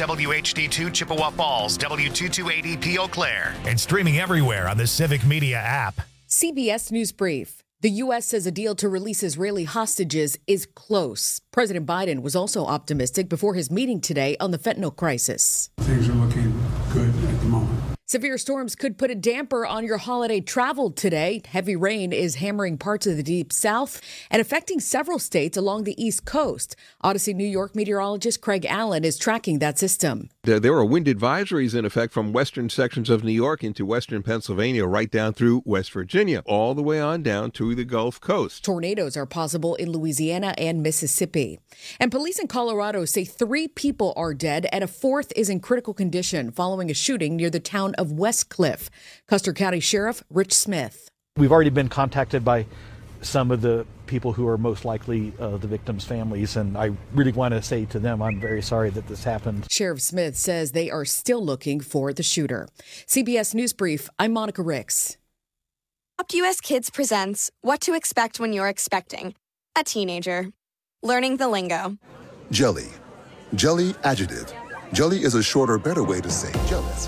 WHD2 Chippewa Falls, W228EP Eau Claire. And streaming everywhere on the Civic Media app. CBS News Brief. The U.S. says a deal to release Israeli hostages is close. President Biden was also optimistic before his meeting today on the fentanyl crisis. Things are looking good at the moment. Severe storms could put a damper on your holiday travel today. Heavy rain is hammering parts of the deep south and affecting several states along the East Coast. Odyssey New York meteorologist Craig Allen is tracking that system. There are wind advisories in effect from western sections of New York into western Pennsylvania, right down through West Virginia, all the way on down to the Gulf Coast. Tornadoes are possible in Louisiana and Mississippi. And police in Colorado say 3 people are dead and a 4th is in critical condition following a shooting near the town of Westcliff. Custer County Sheriff Rich Smith. We've already been contacted by some of the people who are most likely the victims' families, and I really want to say to them, I'm very sorry that this happened. Sheriff Smith says they are still looking for the shooter. CBS News Brief, I'm Monica Ricks. Adopt US Kids presents What to Expect When You're Expecting a Teenager. Learning the lingo. Jelly. Jelly adjective. Jelly is a shorter, better way to say jealous.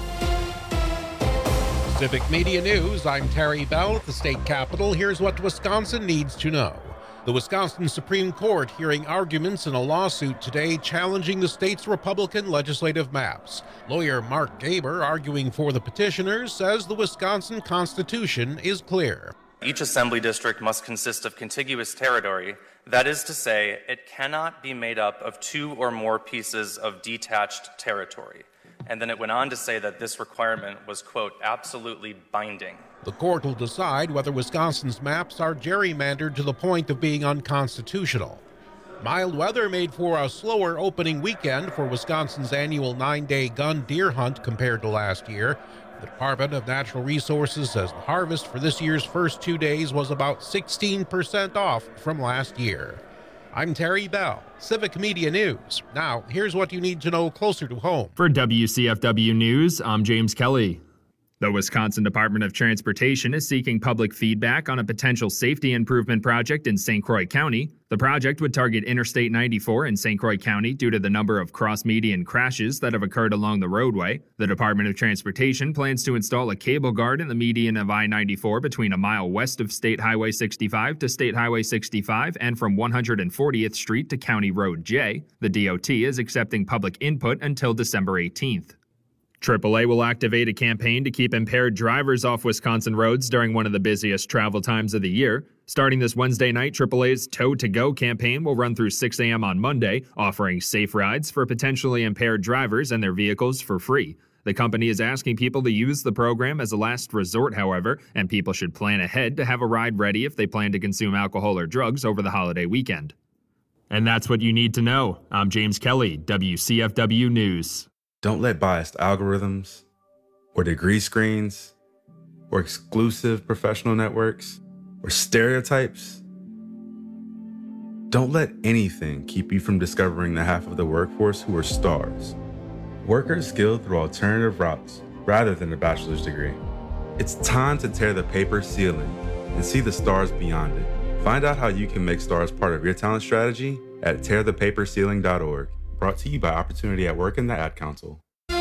Civic Media News, I'm Terry Bell at the state capitol. Here's what Wisconsin needs to know. The Wisconsin Supreme Court hearing arguments in a lawsuit today challenging the state's Republican legislative maps. Lawyer Mark Gaber, arguing for the petitioners, says the Wisconsin Constitution is clear. Each assembly district must consist of contiguous territory. That is to say, it cannot be made up of 2 or more pieces of detached territory. And then it went on to say that this requirement was, quote, absolutely binding. The court will decide whether Wisconsin's maps are gerrymandered to the point of being unconstitutional. Mild weather made for a slower opening weekend for Wisconsin's annual 9-day gun deer hunt compared to last year. The Department of Natural Resources says the harvest for this year's first 2 days was about 16% off from last year. I'm Terry Bell, Civic Media News. Now, here's what you need to know closer to home. For WCFW News, I'm James Kelly. The Wisconsin Department of Transportation is seeking public feedback on a potential safety improvement project in St. Croix County. The project would target Interstate 94 in St. Croix County due to the number of cross-median crashes that have occurred along the roadway. The Department of Transportation plans to install a cable guard in the median of I-94 between a mile west of State Highway 65 to State Highway 65 and from 140th Street to County Road J. The DOT is accepting public input until December 18th. AAA will activate a campaign to keep impaired drivers off Wisconsin roads during one of the busiest travel times of the year. Starting this Wednesday night, AAA's Tow to Go campaign will run through 6 a.m. on Monday, offering safe rides for potentially impaired drivers and their vehicles for free. The company is asking people to use the program as a last resort, however, and people should plan ahead to have a ride ready if they plan to consume alcohol or drugs over the holiday weekend. And that's what you need to know. I'm James Kelly, WCFW News. Don't let biased algorithms or degree screens or exclusive professional networks or stereotypes, don't let anything keep you from discovering the half of the workforce who are stars. Workers skilled through alternative routes rather than a bachelor's degree. It's time to tear the paper ceiling and see the stars beyond it. Find out how you can make stars part of your talent strategy at tearthepaperceiling.org. Brought to you by Opportunity at Work and the Ad Council.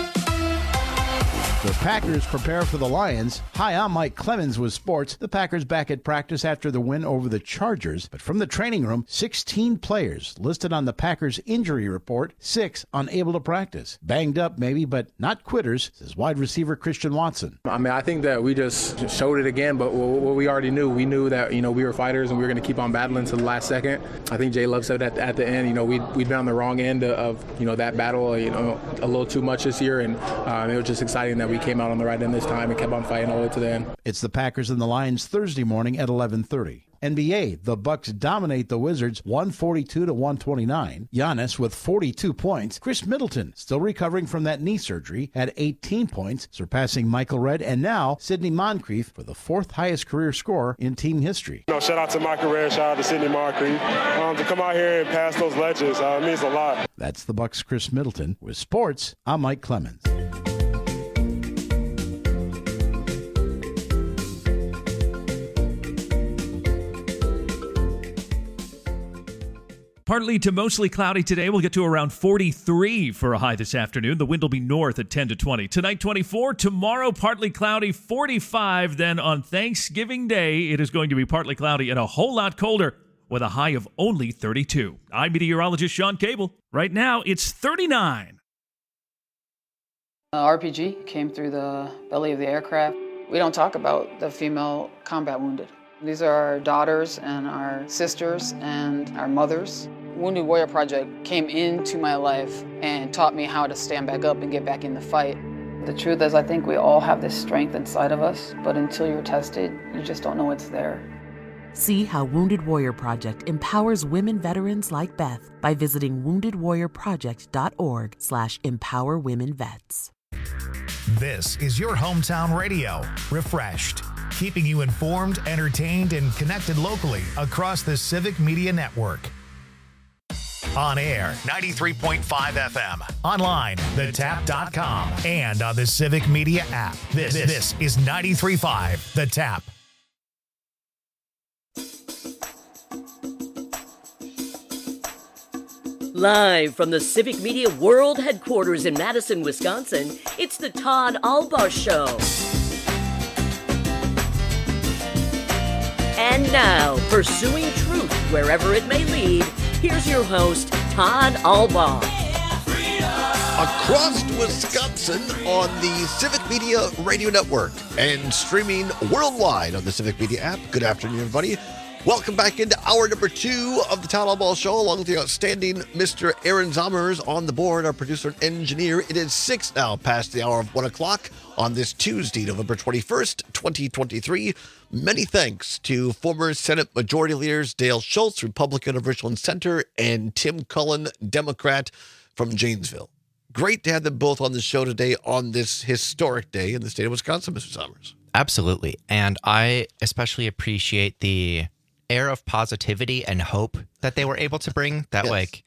The Packers prepare for the Lions. Hi, I'm Mike Clemens with sports. The Packers back at practice after the win over the Chargers. But from the training room, 16 players listed on the Packers injury report, 6 unable to practice. Banged up maybe, but not quitters, says wide receiver Christian Watson. I think that we just showed it again, but what we already knew. We knew that, we were fighters and we were going to keep on battling to the last second. I think Jay Love said at the end, we'd been on the wrong end of that battle, a little too much this year, and it was just exciting that we came out on the right end this time and kept on fighting all the way to the end. It's the Packers and the Lions Thursday morning at 11:30. NBA, the Bucks dominate the Wizards 142-129. Giannis with 42 points. Chris Middleton, still recovering from that knee surgery, had 18 points, surpassing Michael Redd and now Sidney Moncrief for the 4th highest career score in team history. Shout out to Michael Redd, shout out to Sidney Moncrief. To come out here and pass those legends means a lot. That's the Bucks' Chris Middleton. With sports, I'm Mike Clemens. Partly to mostly cloudy today. We'll get to around 43 for a high this afternoon. The wind will be north at 10 to 20. Tonight, 24. Tomorrow, partly cloudy, 45. Then on Thanksgiving Day, it is going to be partly cloudy and a whole lot colder with a high of only 32. I'm meteorologist Sean Cable. Right now, it's 39. RPG came through the belly of the aircraft. We don't talk about the female combat wounded. These are our daughters and our sisters and our mothers. Wounded Warrior Project came into my life and taught me how to stand back up and get back in the fight. The truth is, I think we all have this strength inside of us, but until you're tested, you just don't know it's there. See how Wounded Warrior Project empowers women veterans like Beth by visiting woundedwarriorproject.org/empowerwomenvets. This is your hometown radio, Refreshed, keeping you informed, entertained, and connected locally across the Civic Media Network. On air, 93.5 FM. Online, thetap.com. And on the Civic Media app. This is 93.5 The Tap. Live from the Civic Media World Headquarters in Madison, Wisconsin, it's the Todd Albaugh Show. And now, pursuing truth wherever it may lead, here's your host, Todd Albaugh. Across Wisconsin on the Civic Media Radio Network and streaming worldwide on the Civic Media app. Good afternoon, everybody. Welcome back into hour number 2 of the Todd Albaugh Show, along with the outstanding Mr. Aaron Zommers on the board, our producer and engineer. It is 6 now past the hour of 1 o'clock on this Tuesday, November 21st, 2023. Many thanks to former Senate Majority Leaders Dale Schultz, Republican of Richland Center, and Tim Cullen, Democrat from Janesville. Great to have them both on the show today on this historic day in the state of Wisconsin, Mr. Zommers. Absolutely. And I especially appreciate the air of positivity and hope that they were able to bring, that like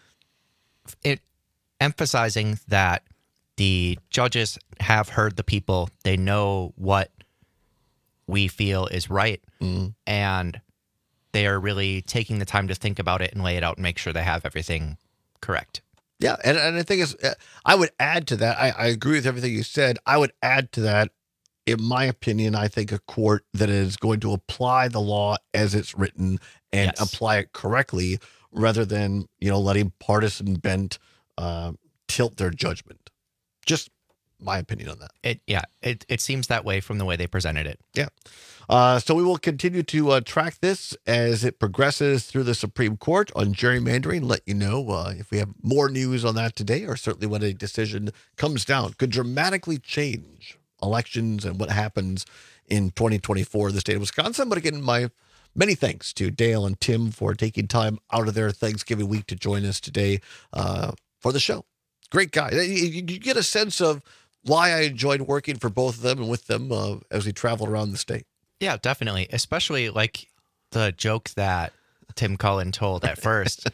it emphasizing that the judges have heard the people, they know what we feel is right, and they are really taking the time to think about it and lay it out and make sure they have everything correct. Yeah, and I think I would add to that, I agree with everything you said. I would add to that, in my opinion, I think a court that is going to apply the law as it's written and apply it correctly rather than, letting partisan bent tilt their judgment. Just my opinion on that. It seems that way from the way they presented it. Yeah. So we will continue to track this as it progresses through the Supreme Court on gerrymandering. Let you know if we have more news on that today, or certainly when a decision comes down. Could dramatically change elections and what happens in 2024 in the state of Wisconsin. But again, my many thanks to Dale and Tim for taking time out of their Thanksgiving week to join us today for the show. Great guy. You get a sense of why I enjoyed working for both of them and with them as we traveled around the state. Yeah, definitely. Especially like the joke that Tim Cullen told at first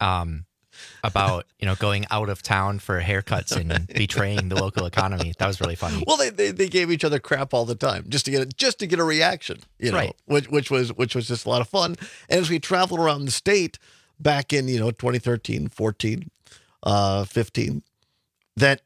about, going out of town for haircuts and betraying the local economy. That was really funny. Well, they gave each other crap all the time just to get a reaction, right. which was just a lot of fun. And as we traveled around the state back in, 2013, 14, 15, that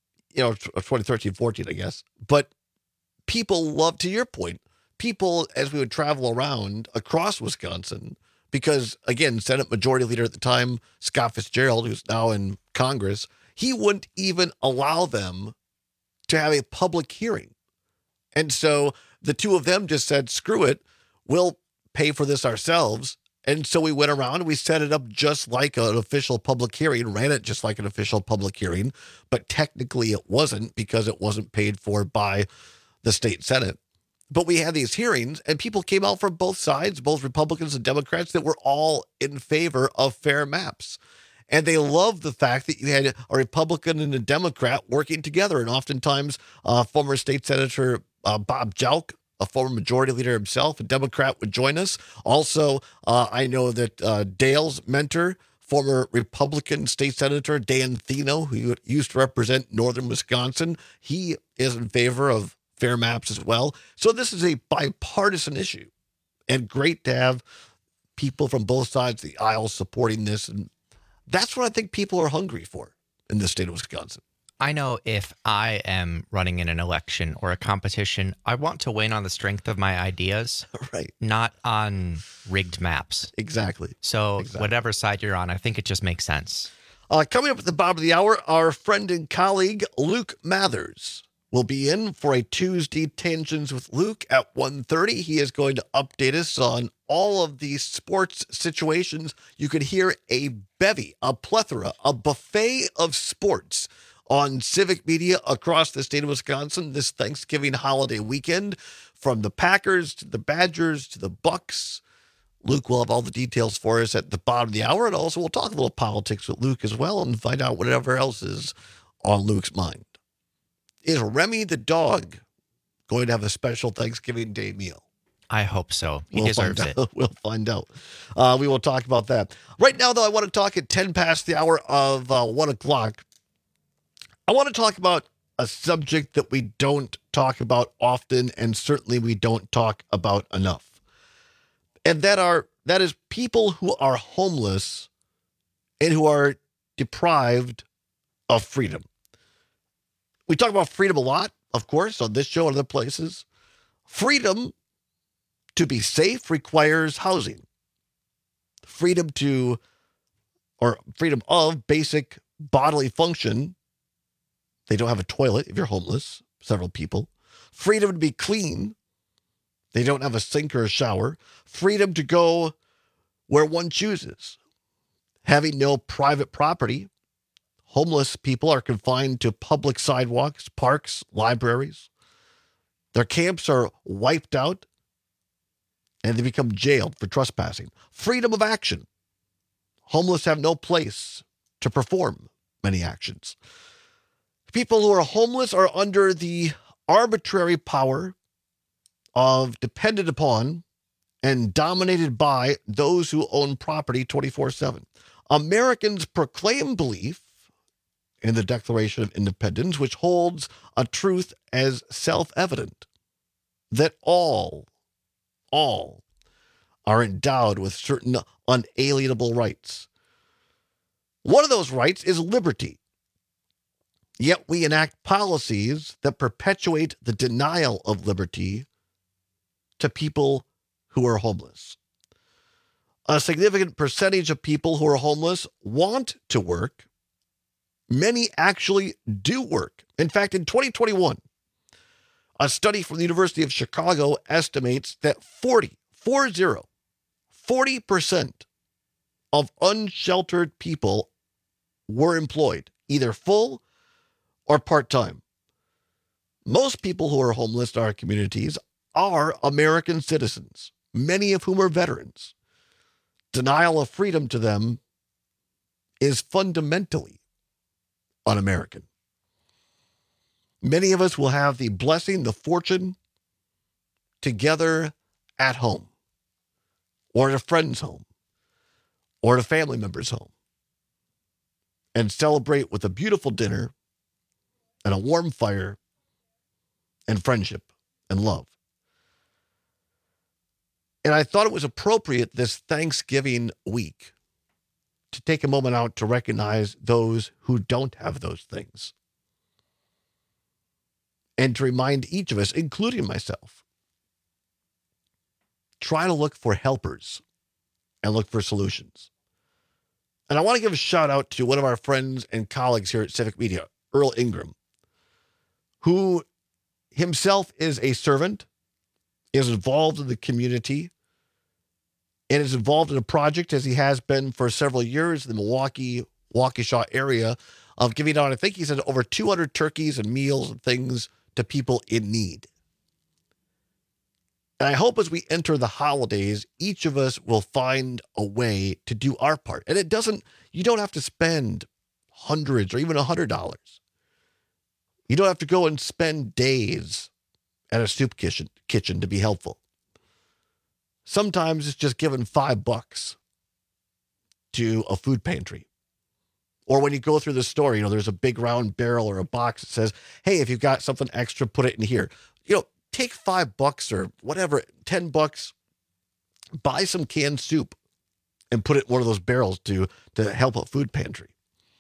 2013, 14, I guess. But people love, to your point, as we would travel around across Wisconsin, because, again, Senate Majority Leader at the time, Scott Fitzgerald, who's now in Congress, he wouldn't even allow them to have a public hearing. And so the two of them just said, screw it, we'll pay for this ourselves. And so we went around and we set it up just like an official public hearing, ran it just like an official public hearing, but technically it wasn't because it wasn't paid for by the state Senate. But we had these hearings and people came out from both sides, both Republicans and Democrats, that were all in favor of fair maps. And they loved the fact that you had a Republican and a Democrat working together. And oftentimes former state Senator Bob Jauch, a former majority leader himself, a Democrat, would join us. Also, I know that Dale's mentor, former Republican state Senator Dan Thino, who used to represent northern Wisconsin, he is in favor of fair maps as well. So this is a bipartisan issue, and great to have people from both sides of the aisle supporting this. And that's what I think people are hungry for in the state of Wisconsin. I know if I am running in an election or a competition, I want to win on the strength of my ideas, right? Not on rigged maps. Exactly. So whatever side you're on, I think it just makes sense. Coming up at the bottom of the hour, our friend and colleague, Luke Mathers, will be in for a Tuesday Tangents with Luke at 1:30. He is going to update us on all of these sports situations. You could hear a bevy, a plethora, a buffet of sports on civic media across the state of Wisconsin this Thanksgiving holiday weekend, from the Packers to the Badgers to the Bucks. Luke will have all the details for us at the bottom of the hour, and also we'll talk a little politics with Luke as well and find out whatever else is on Luke's mind. Is Remy the dog going to have a special Thanksgiving Day meal? I hope so. He deserves it. We'll find out. We will talk about that. Right now, though, I want to talk at 10 past the hour of 1 o'clock. I want to talk about a subject that we don't talk about often, and certainly we don't talk about enough. And that is people who are homeless and who are deprived of freedom. We talk about freedom a lot, of course, on this show and other places. Freedom to be safe requires housing. Freedom of basic bodily function. They don't have a toilet if you're homeless, several people. Freedom to be clean. They don't have a sink or a shower. Freedom to go where one chooses. Having no private property. Homeless people are confined to public sidewalks, parks, libraries. Their camps are wiped out, and they become jailed for trespassing. Freedom of action. Homeless have no place to perform many actions. People who are homeless are under the arbitrary power of, dependent upon, and dominated by those who own property 24/7. Americans proclaim belief in the Declaration of Independence, which holds a truth as self-evident, that all are endowed with certain unalienable rights. One of those rights is liberty. Yet we enact policies that perpetuate the denial of liberty to people who are homeless. A significant percentage of people who are homeless want to work. Many actually do work. In fact, in 2021, a study from the University of Chicago estimates that 40% of unsheltered people were employed, either full or part-time. Most people who are homeless in our communities are American citizens, many of whom are veterans. Denial of freedom to them is fundamentally un-American. Many of us will have the blessing, the fortune to gather at home, or at a friend's home, or at a family member's home, and celebrate with a beautiful dinner and a warm fire and friendship and love. And I thought it was appropriate this Thanksgiving week to take a moment out to recognize those who don't have those things. And to remind each of us, including myself, try to look for helpers and look for solutions. And I want to give a shout out to one of our friends and colleagues here at Civic Media, Earl Ingram, who himself is a servant, is involved in the community, and is involved in a project, as he has been for several years, in the Milwaukee, Waukesha area, of giving out, I think he said, over 200 turkeys and meals and things to people in need. And I hope as we enter the holidays, each of us will find a way to do our part. And you don't have to spend hundreds or even $100. You don't have to go and spend days at a soup kitchen to be helpful. Sometimes it's just giving $5 to a food pantry. Or when you go through the store, there's a big round barrel or a box that says, hey, if you've got something extra, put it in here. Take $5 or whatever, $10, buy some canned soup and put it in one of those barrels to help a food pantry.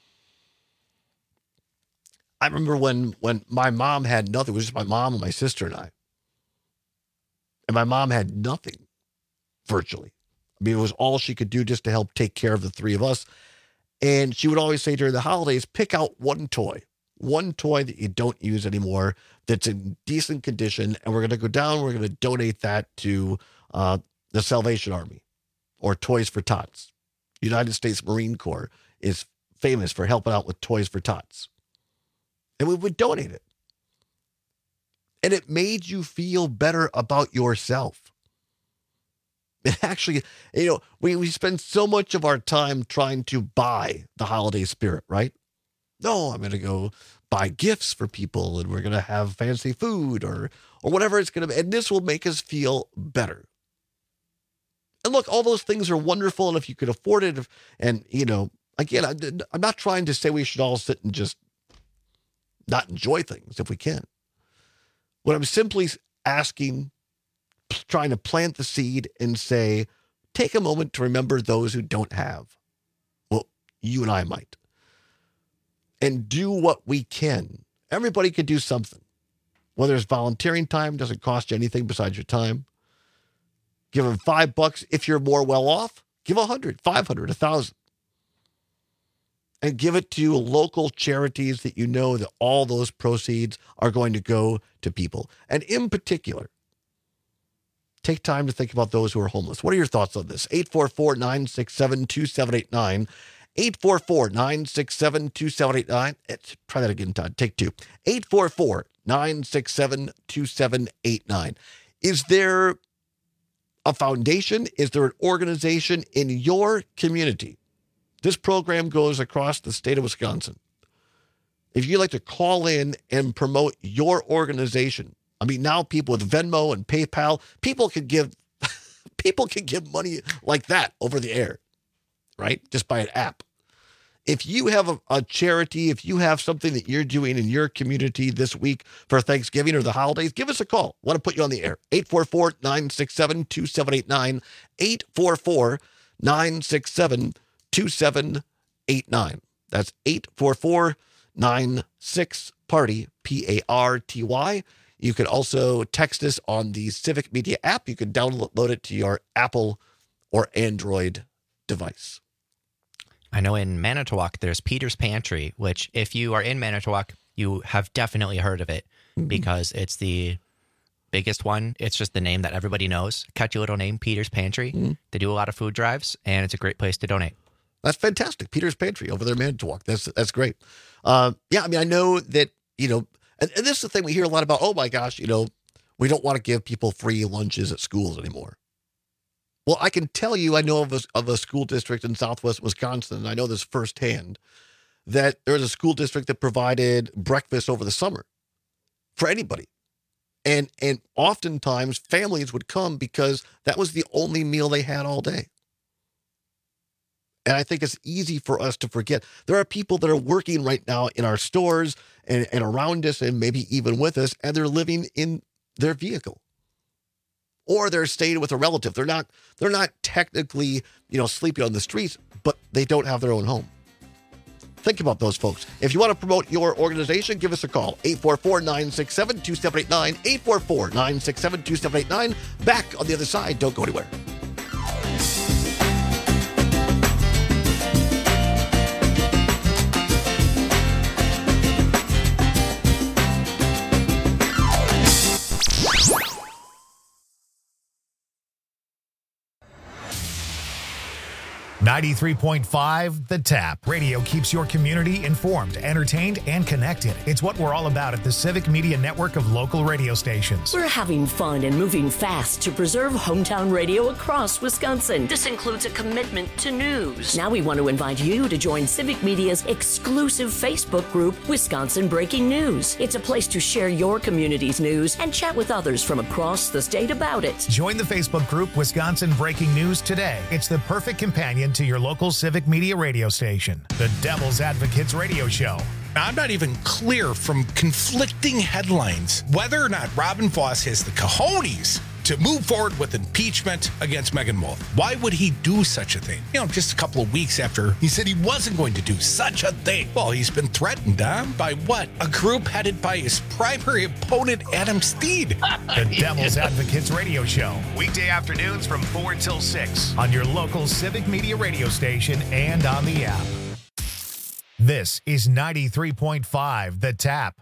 I remember when my mom had nothing. It was just my mom and my sister and I. And my mom had nothing, virtually. I mean, it was all she could do just to help take care of the three of us. And she would always say during the holidays, pick out one toy that you don't use anymore, that's in decent condition, and we're going to go down, we're going to donate that to the Salvation Army or Toys for Tots. United States Marine Corps is famous for helping out with Toys for Tots. And we would donate it. And it made you feel better about yourself. It actually, we spend so much of our time trying to buy the holiday spirit, right? No, I'm going to go buy gifts for people and we're going to have fancy food or whatever it's going to be. And this will make us feel better. And look, all those things are wonderful. And if you could afford it, and, again, I'm not trying to say we should all sit and just not enjoy things if we can. What I'm simply asking, trying to plant the seed and say, take a moment to remember those who don't have. Well, you and I might. And do what we can. Everybody could do something. Whether it's volunteering time, doesn't cost you anything besides your time. Give them $5. If you're more well off, give 100, 500, 1,000. And give it to local charities that you know that all those proceeds are going to go to people. And in particular, take time to think about those who are homeless. What are your thoughts on this? 844-967-2789. 844-967-2789. Try that again, Todd. Take two. 844-967-2789. Is there a foundation? Is there an organization in your community? This program goes across the state of Wisconsin. If you'd like to call in and promote your organization, I mean, now people with Venmo and PayPal, people can give money like that over the air, right? Just by an app. If you have a charity, if you have something that you're doing in your community this week for Thanksgiving or the holidays, give us a call. I want to put you on the air. 844-967-2789. 844-967-2789. That's 844-96-PARTY, PARTY. You can also text us on the Civic Media app. You can download it to your Apple or Android device. I know in Manitowoc, there's Peter's Pantry, which if you are in Manitowoc, you have definitely heard of it because it's the biggest one. It's just the name that everybody knows. Catchy little name, Peter's Pantry. They do a lot of food drives, and it's a great place to donate. That's fantastic. Peter's Pantry over there in Manitowoc. That's great. I know that, and this is the thing we hear a lot about. Oh, my gosh, we don't want to give people free lunches at schools anymore. Well, I can tell you, I know of a school district in Southwest Wisconsin, and I know this firsthand, that there was a school district that provided breakfast over the summer for anybody. And oftentimes families would come because that was the only meal they had all day. And I think it's easy for us to forget. There are people that are working right now in our stores and around us and maybe even with us, and they're living in their vehicle. Or they're staying with a relative. They're not technically, sleeping on the streets, but they don't have their own home. Think about those folks. If you want to promote your organization, give us a call. 844-967-2789. 844-967-2789. Back on the other side. Don't go anywhere. .5 The Tap. Radio keeps your community informed, entertained, and connected. It's what we're all about at the Civic Media Network of local radio stations. We're having fun and moving fast to preserve hometown radio across Wisconsin. This includes a commitment to news. Now we want to invite you to join Civic Media's exclusive Facebook group, Wisconsin Breaking News. It's a place to share your community's news and chat with others from across the state about it. Join the Facebook group, Wisconsin Breaking News, today. It's the perfect companion to your local Civic Media radio station, the Devil's Advocates Radio Show. I'm not even clear from conflicting headlines whether or not Robin Voss has the cojones to move forward with impeachment against Megan Wolf. Why would he do such a thing? Just a couple of weeks after he said he wasn't going to do such a thing. Well, he's been threatened, by what? A group headed by his primary opponent, Adam Steed. The Devil's Advocates Radio Show, weekday afternoons from 4 till 6 on your local Civic Media radio station and on the app. This is 93.5 The Tap.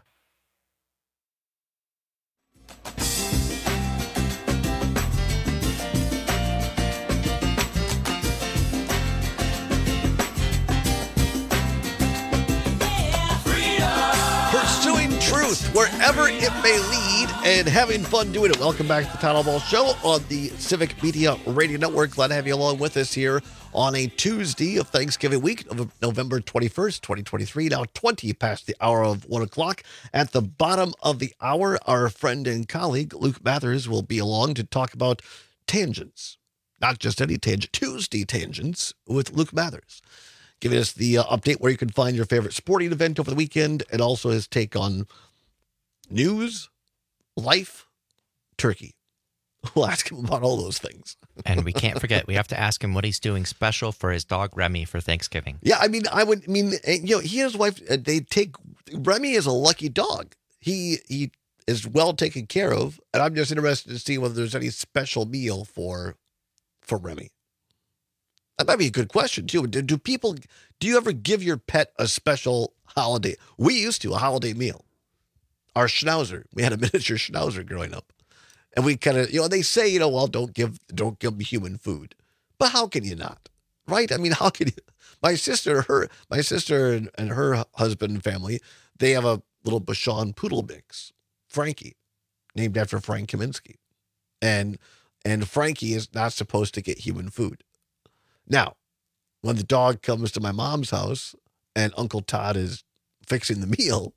Pursuing truth wherever it may lead and having fun doing it. Welcome back to the Town Hall Ball Show on the Civic Media Radio Network. Glad to have you along with us here on a Tuesday of Thanksgiving week of November 21st, 2023. Now 20 past the hour of 1 o'clock. At the bottom of the hour, our friend and colleague Luke Mathers will be along to talk about tangents. Not just any tangent, Tuesday tangents with Luke Mathers. Giving us the update where you can find your favorite sporting event over the weekend and also his take on news, life, turkey. We'll ask him about all those things. And we can't forget, we have to ask him what he's doing special for his dog Remy for Thanksgiving. Yeah, he and his wife, Remy is a lucky dog. He is well taken care of, and I'm just interested to see whether there's any special meal for Remy. That might be a good question, too. Do you ever give your pet a special holiday? We used to, a holiday meal. Our Schnauzer, we had a miniature Schnauzer growing up. And we kind of, they say, well, don't give them human food. But how can you not? Right? I mean, how can you? My sister and her husband and family, they have a little Bichon poodle mix, Frankie, named after Frank Kaminsky. And Frankie is not supposed to get human food. Now, when the dog comes to my mom's house and Uncle Todd is fixing the meal,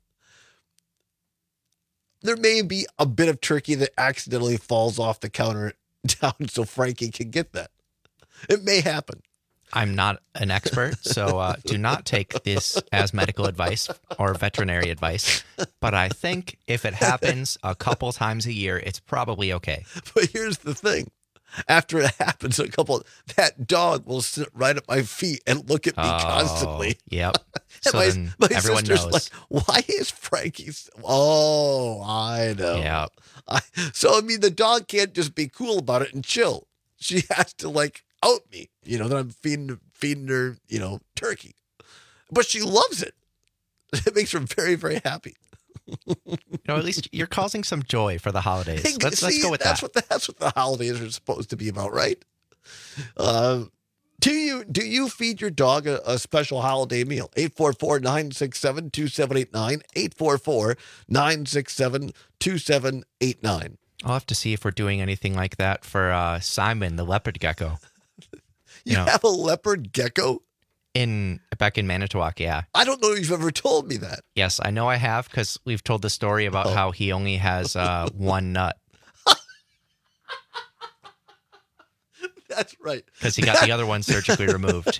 there may be a bit of turkey that accidentally falls off the counter down so Frankie can get that. It may happen. I'm not an expert, so do not take this as medical advice or veterinary advice. But I think if it happens a couple times a year, it's probably okay. But here's the thing. After it happens, that dog will sit right at my feet and look at me constantly. Yep. So my everyone sister's knows. like, why is Frankie? Oh, I know. Yeah. The dog can't just be cool about it and chill. She has to out me, that I'm feeding her, turkey. But she loves it. It makes her very, very happy. At least you're causing some joy for the holidays. Let's go with that. That's what the holidays are supposed to be about, right? Do you feed your dog a special holiday meal? 844-967-2789. 844-967-2789. I'll have to see if we're doing anything like that for Simon, the leopard gecko. You have a leopard gecko? Back in Manitowoc, yeah. I don't know if you've ever told me that. Yes, I know I have, because we've told the story about how he only has one nut. That's right. Because he got the other one surgically removed.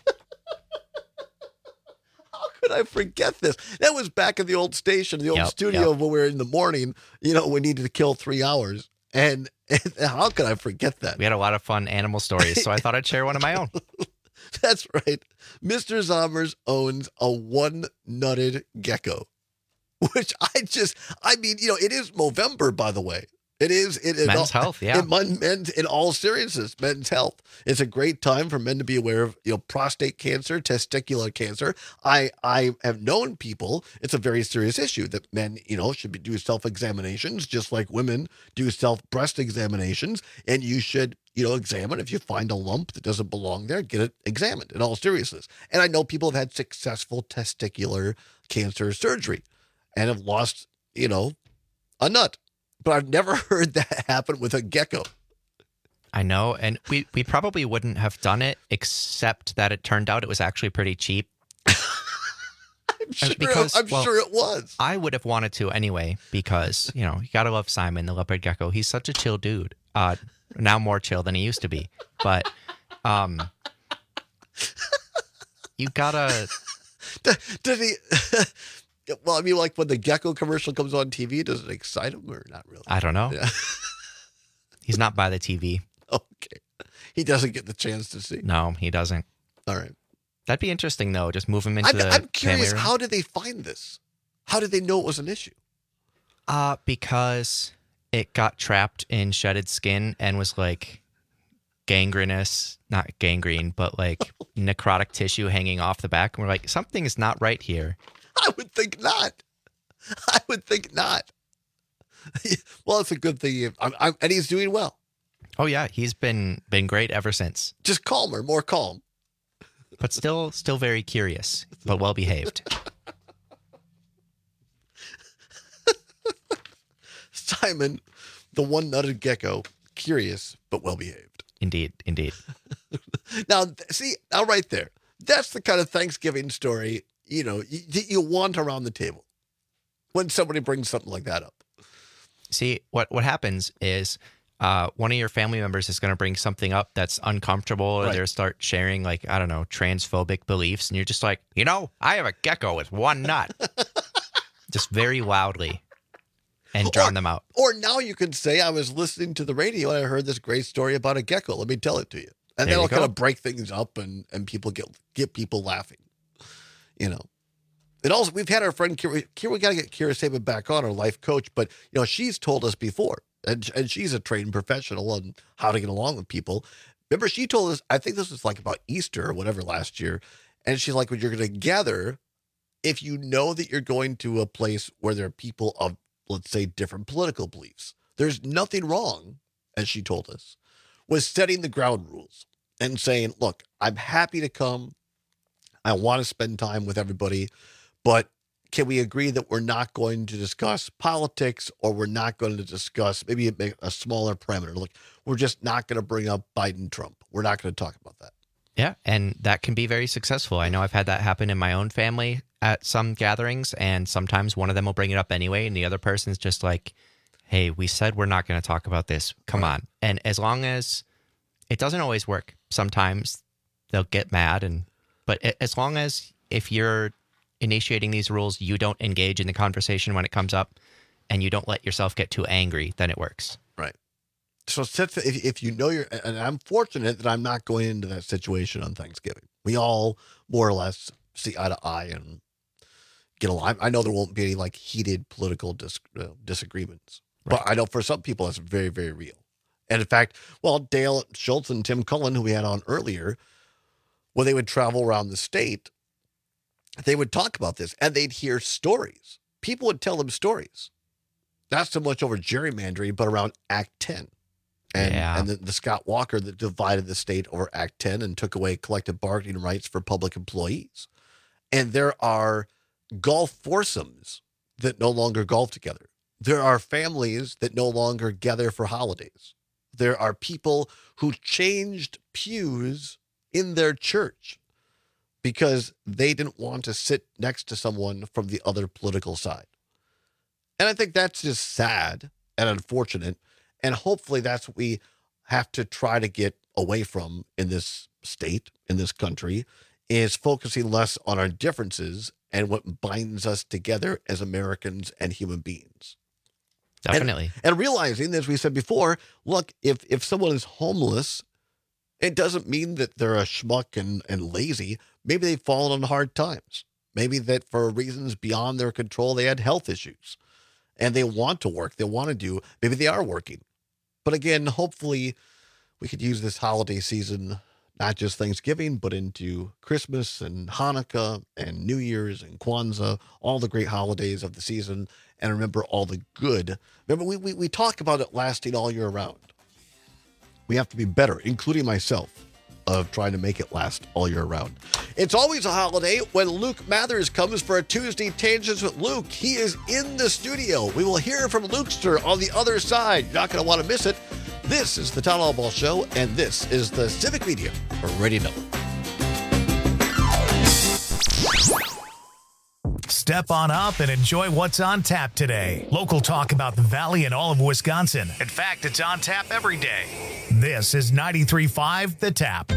How could I forget this? That was back in the old station, the old studio when we were in the morning. We needed to kill 3 hours. And how could I forget that? We had a lot of fun animal stories, so I thought I'd share one of my own. That's right. Mr. Zommers owns a one-nutted gecko, which it is Movember, by the way. It is men's health, yeah. In all seriousness, men's health. It's a great time for men to be aware of prostate cancer, testicular cancer. I have known people. It's a very serious issue that men should do self-examinations just like women do breast examinations, and you should examine if you find a lump that doesn't belong there, get it examined in all seriousness. And I know people have had successful testicular cancer surgery and have lost a nut. But I've never heard that happen with a gecko. I know, and we probably wouldn't have done it, except that it turned out it was actually pretty cheap. I'm sure it was. I would have wanted to anyway, because, you gotta love Simon, the leopard gecko. He's such a chill dude. Now more chill than he used to be. But you gotta... Did he... Well, when the gecko commercial comes on TV, does it excite him or not really? I don't know. Yeah. He's not by the TV. Okay. He doesn't get the chance to see. No, he doesn't. All right. That'd be interesting, though. Just move him into the I'm curious, family room. how did they find this? How did they know it was an issue? Because it got trapped in shedded skin and was like gangrenous, not gangrene, but like necrotic tissue hanging off the back. And we're like, something is not right here. I would think not. Well, it's a good thing. And he's doing well. Oh, yeah. He's been great ever since. Just calmer, more calm. But still very curious, but well-behaved. Simon, the one-nutted gecko, curious but well-behaved. Indeed. Now, see, now right there, that's the kind of Thanksgiving story, you want around the table when somebody brings something like that up. See, what happens is one of your family members is going to bring something up that's uncomfortable, or Right. they'll start sharing, like, I don't know, transphobic beliefs, and you're just like, I have a gecko with one nut. Just very loudly. And drown them out. Or now you can say, I was listening to the radio and I heard this great story about a gecko. Let me tell it to you. And There that'll you go. kind of break things up and people get people laughing. And also, we've had our friend Kira, we got to get Kira Saban back on, our life coach, but she's told us before, and she's a trained professional on how to get along with people. Remember, she told us, I think this was like about Easter or whatever last year, and she's like, when you're going to gather, if you know that you're going to a place where there are people of, let's say, different political beliefs, there's nothing wrong, as she told us, with setting the ground rules and saying, look, I'm happy to come. I want to spend time with everybody, but can we agree that we're not going to discuss politics, or we're not going to discuss maybe a smaller parameter? Look, we're just not going to bring up Biden, Trump. We're not going to talk about that. Yeah, and that can be very successful. I know I've had that happen in my own family at some gatherings, and sometimes one of them will bring it up anyway, and the other person's just like, hey, we said we're not going to talk about this. Come on. And as long as it doesn't always work, sometimes they'll get mad, but as long as if you're initiating these rules, you don't engage in the conversation when it comes up, and you don't let yourself get too angry, then it works. Right. So if you know and I'm fortunate that I'm not going into that situation on Thanksgiving. We all more or less see eye to eye and get along. I know there won't be any like heated political disagreements, but I know for some people that's very, very real. And in fact, Dale Schultz and Tim Cullen, who we had on earlier, when they would travel around the state, they would talk about this and they'd hear stories. People would tell them stories, not so much over gerrymandering, but around Act 10. And the Scott Walker that divided the state over Act 10 and took away collective bargaining rights for public employees. And there are golf foursomes that no longer golf together. There are families that no longer gather for holidays. There are people who changed pews in their church because they didn't want to sit next to someone from the other political side. And I think that's just sad and unfortunate. And hopefully that's what we have to try to get away from in this state, in this country, is focusing less on our differences and what binds us together as Americans and human beings. Definitely. And realizing, as we said before, look, if someone is homeless, it doesn't mean that they're a schmuck and lazy. Maybe they've fallen on hard times. Maybe that for reasons beyond their control, they had health issues and they want to work. They want to do, maybe they are working. But again, hopefully we could use this holiday season, not just Thanksgiving, but into Christmas and Hanukkah and New Year's and Kwanzaa, all the great holidays of the season, and remember all the good. Remember, we talk about it lasting all year round. We have to be better, including myself, of trying to make it last all year round. It's always a holiday when Luke Mathers comes for a Tuesday Tangents with Luke. He is in the studio. We will hear from Lukester on the other side. You're not going to want to miss it. This is the Town Hall Ball Show, and this is the Civic Media Radio Network. Step on up and enjoy what's on tap today. Local talk about the Valley and all of Wisconsin. In fact, it's on tap every day. This is 93.5 The Tap.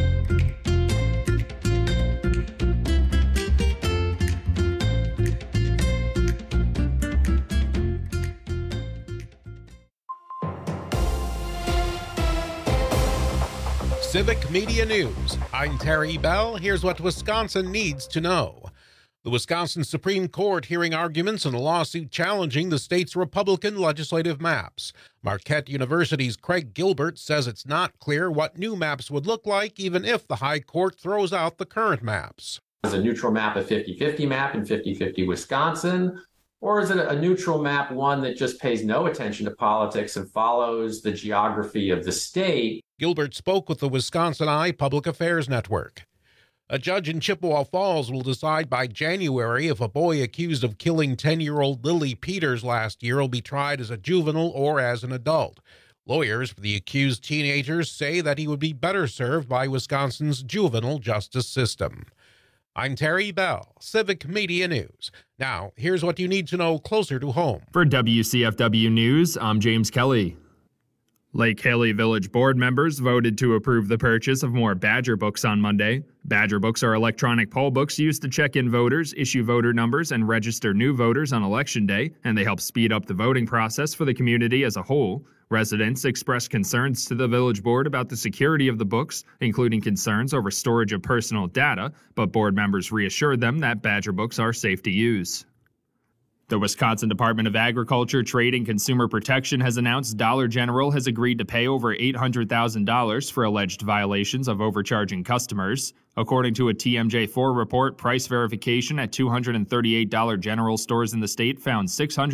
Civic Media News. I'm Terry Bell. Here's what Wisconsin needs to know. The Wisconsin Supreme Court hearing arguments in a lawsuit challenging the state's Republican legislative maps. Marquette University's Craig Gilbert says it's not clear what new maps would look like, even if the High Court throws out the current maps. Is a neutral map a 50-50 map in 50-50 Wisconsin? Or is it a neutral map, one that just pays no attention to politics and follows the geography of the state? Gilbert spoke with the Wisconsin Eye Public Affairs Network. A judge in Chippewa Falls will decide by January if a boy accused of killing 10-year-old Lily Peters last year will be tried as a juvenile or as an adult. Lawyers for the accused teenagers say that he would be better served by Wisconsin's juvenile justice system. I'm Terry Bell, Civic Media News. Now, here's what you need to know closer to home. For WCFW News, I'm James Kelly. Lake Haley Village board members voted to approve the purchase of more Badger books on Monday. Badger books are electronic poll books used to check in voters, issue voter numbers, and register new voters on Election Day, and they help speed up the voting process for the community as a whole. Residents expressed concerns to the village board about the security of the books, including concerns over storage of personal data, but board members reassured them that Badger books are safe to use. The Wisconsin Department of Agriculture, Trade, and Consumer Protection has announced Dollar General has agreed to pay over $800,000 for alleged violations of overcharging customers. According to a TMJ4 report, price verification at 238 Dollar General stores in the state found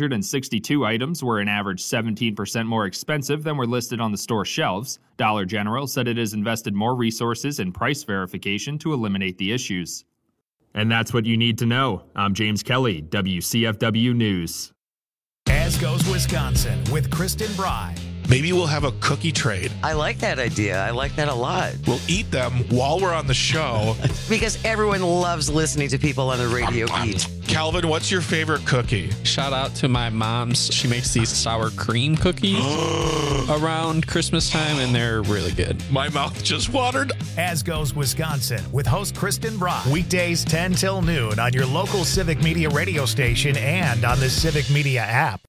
662 items were an average 17% more expensive than were listed on the store shelves. Dollar General said it has invested more resources in price verification to eliminate the issues. And that's what you need to know. I'm James Kelly, WCFW News. As goes Wisconsin with Kristen Bry. Maybe we'll have a cookie trade. I like that idea. I like that a lot. We'll eat them while we're on the show. Because everyone loves listening to people on the radio eat. Calvin, what's your favorite cookie? Shout out to my mom's. She makes these sour cream cookies around Christmas time, and they're really good. My mouth just watered. As goes Wisconsin with host Kristen Bry. Weekdays 10 till noon on your local Civic Media radio station and on the Civic Media app.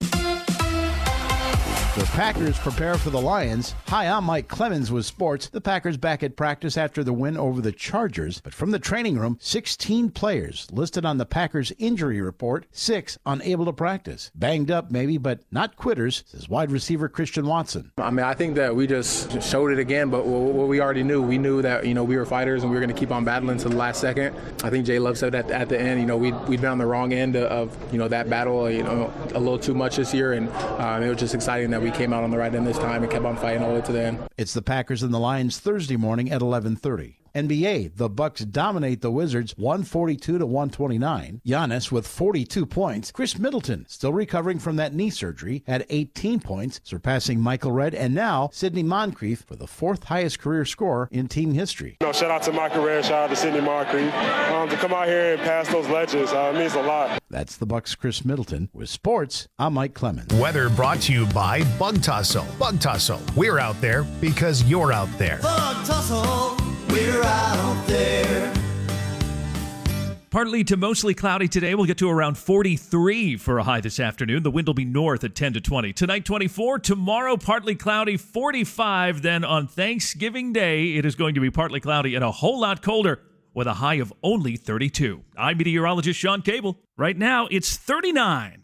The Packers prepare for the Lions. Hi, I'm Mike Clemens with sports. The Packers back at practice after the win over the Chargers. But from the training room, 16 players listed on the Packers injury report, 6 unable to practice. Banged up maybe, but not quitters, says wide receiver Christian Watson. I mean, I think that we just showed it again, but what we already knew. We knew that, we were fighters and we were going to keep on battling to the last second. I think Jay Love said at the end, we'd been on the wrong end of that battle, a little too much this year. And it was just exciting that we came out on the right end this time and kept on fighting all the way to the end. It's the Packers and the Lions Thursday morning at 11:30. NBA, the Bucks dominate the Wizards 142-129. Giannis with 42 points. Chris Middleton, still recovering from that knee surgery, had 18 points, surpassing Michael Redd and now Sidney Moncrief for the 4th highest career score in team history. Shout out to Michael Redd, shout out to Sidney Moncrief. To come out here and pass those legends means a lot. That's the Bucks' Chris Middleton. With sports, I'm Mike Clemens. Weather brought to you by Bug Tussle. Bug Tussle. We're out there because you're out there. Bug Tussle. We're out there. Partly to mostly cloudy today. We'll get to around 43 for a high this afternoon. The wind will be north at 10 to 20. Tonight, 24. Tomorrow, partly cloudy, 45. Then on Thanksgiving Day, it is going to be partly cloudy and a whole lot colder with a high of only 32. I'm meteorologist Sean Cable. Right now, it's 39.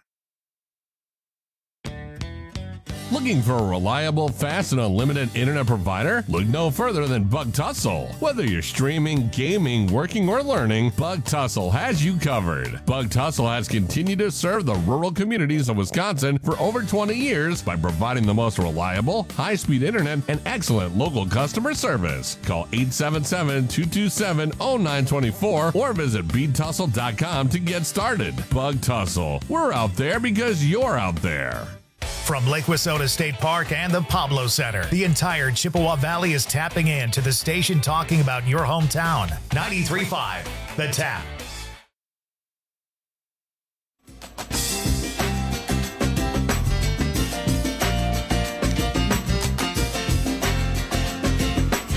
Looking for a reliable, fast, and unlimited internet provider? Look no further than Bug Tussle. Whether you're streaming, gaming, working, or learning, Bug Tussle has you covered. Bug Tussle has continued to serve the rural communities of Wisconsin for over 20 years by providing the most reliable, high-speed internet and excellent local customer service. Call 877-227-0924 or visit BeatTussle.com to get started. Bug Tussle. We're out there because you're out there. From Lake Wissota State Park and the Pablo Center, the entire Chippewa Valley is tapping in to the station talking about your hometown. 93.5, The Tap.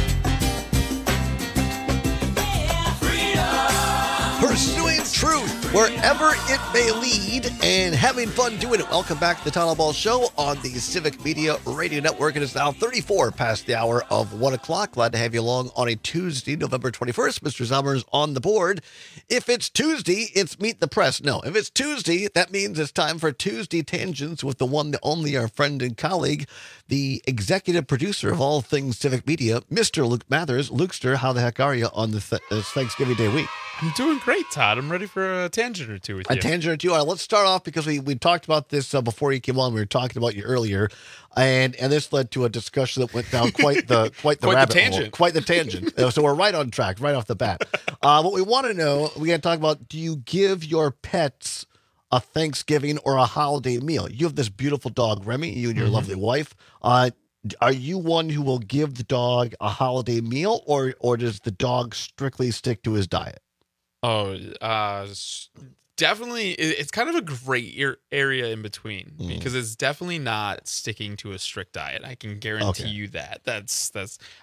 Pursuing truth. wherever it may lead, and having fun doing it. Welcome back to the Town Hall Ball Show on the Civic Media Radio Network. It is now 34 past the hour of 1 o'clock. Glad to have you along on a Tuesday, November 21st. Mr. Zommer's on the board. If it's Tuesday, it's Meet the Press. No, if it's Tuesday, that means it's time for Tuesday Tangents with the one, the only, our friend and colleague, the executive producer of all things Civic Media, Mr. Luke Mathers. Lukester, how the heck are you on this Thanksgiving Day week? I'm doing great, Todd. I'm ready for a tangent or two with you. A tangent or two. All right, let's start off because we talked about this before you came on. We were talking about you earlier, and this led to a discussion that went down quite the rabbit hole, quite the tangent. So we're right on track right off the bat. What we want to know, we got to talk about: do you give your pets a Thanksgiving or a holiday meal? You have this beautiful dog, Remy. You and your lovely wife. Are you one who will give the dog a holiday meal, or does the dog strictly stick to his diet? Oh, definitely. It's kind of a gray area in between because it's definitely not sticking to a strict diet. I can guarantee you that. That's.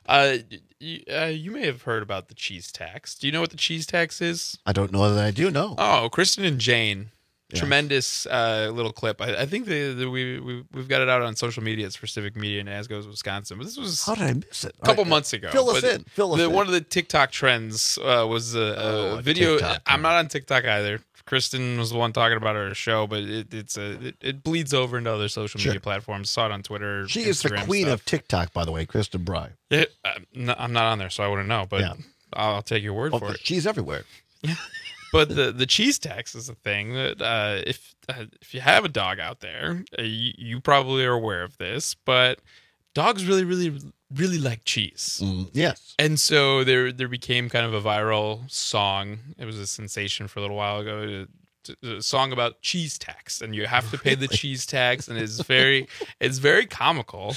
You may have heard about the cheese tax. Do you know what the cheese tax is? I don't know that I do. No. Oh, Kristen and Jane. Yeah. Tremendous little clip. I think we've got it out on social media. It's for Civic Media in Asgos, Wisconsin. But this was how did I miss it? A couple months ago. Fill us in. One of the TikTok trends was a video. TikTok. I'm not on TikTok either. Kristen was the one talking about her show, but it bleeds over into other social media platforms. Saw it on Twitter. She is the queen of TikTok, by the way, Kristen Bry. Yeah, I'm not on there, so I wouldn't know. But I'll take your word for it. She's everywhere. Yeah. But the cheese tax is a thing that if you have a dog out there, you probably are aware of this, but dogs really, really, really like cheese. Yes. And so there became kind of a viral song. It was a sensation for a little while ago. A song about cheese tax, and you have to pay the cheese tax, and it's very comical.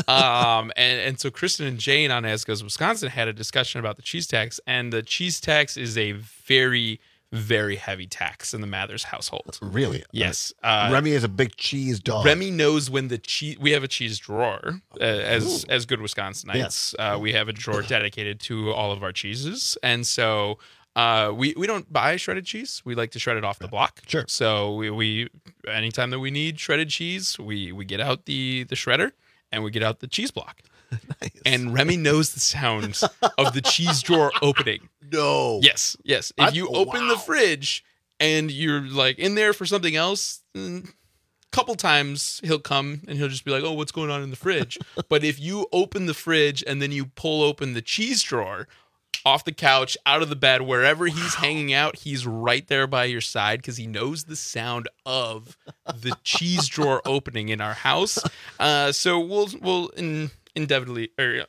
And so Kristen and Jane on Asgos, Wisconsin had a discussion about the cheese tax, and the cheese tax is a very, very heavy tax in the Mathers household. Really? Yes. Remy is a big cheese dog. Remy knows when the cheese. We have a cheese drawer as good Wisconsinites. Yes. We have a drawer dedicated to all of our cheeses, and so we don't buy shredded cheese. We like to shred it off the block. Sure. So we anytime that we need shredded cheese, we get out the shredder and we get out the cheese block. Nice. And Remy knows the sound of the cheese drawer opening. No. Yes. If you open the fridge and you're like in there for something else, couple times he'll come and he'll just be like, "Oh, what's going on in the fridge?" But if you open the fridge and then you pull open the cheese drawer, off the couch, out of the bed, wherever he's hanging out, he's right there by your side because he knows the sound of the cheese drawer opening in our house. So we'll undoubtedly,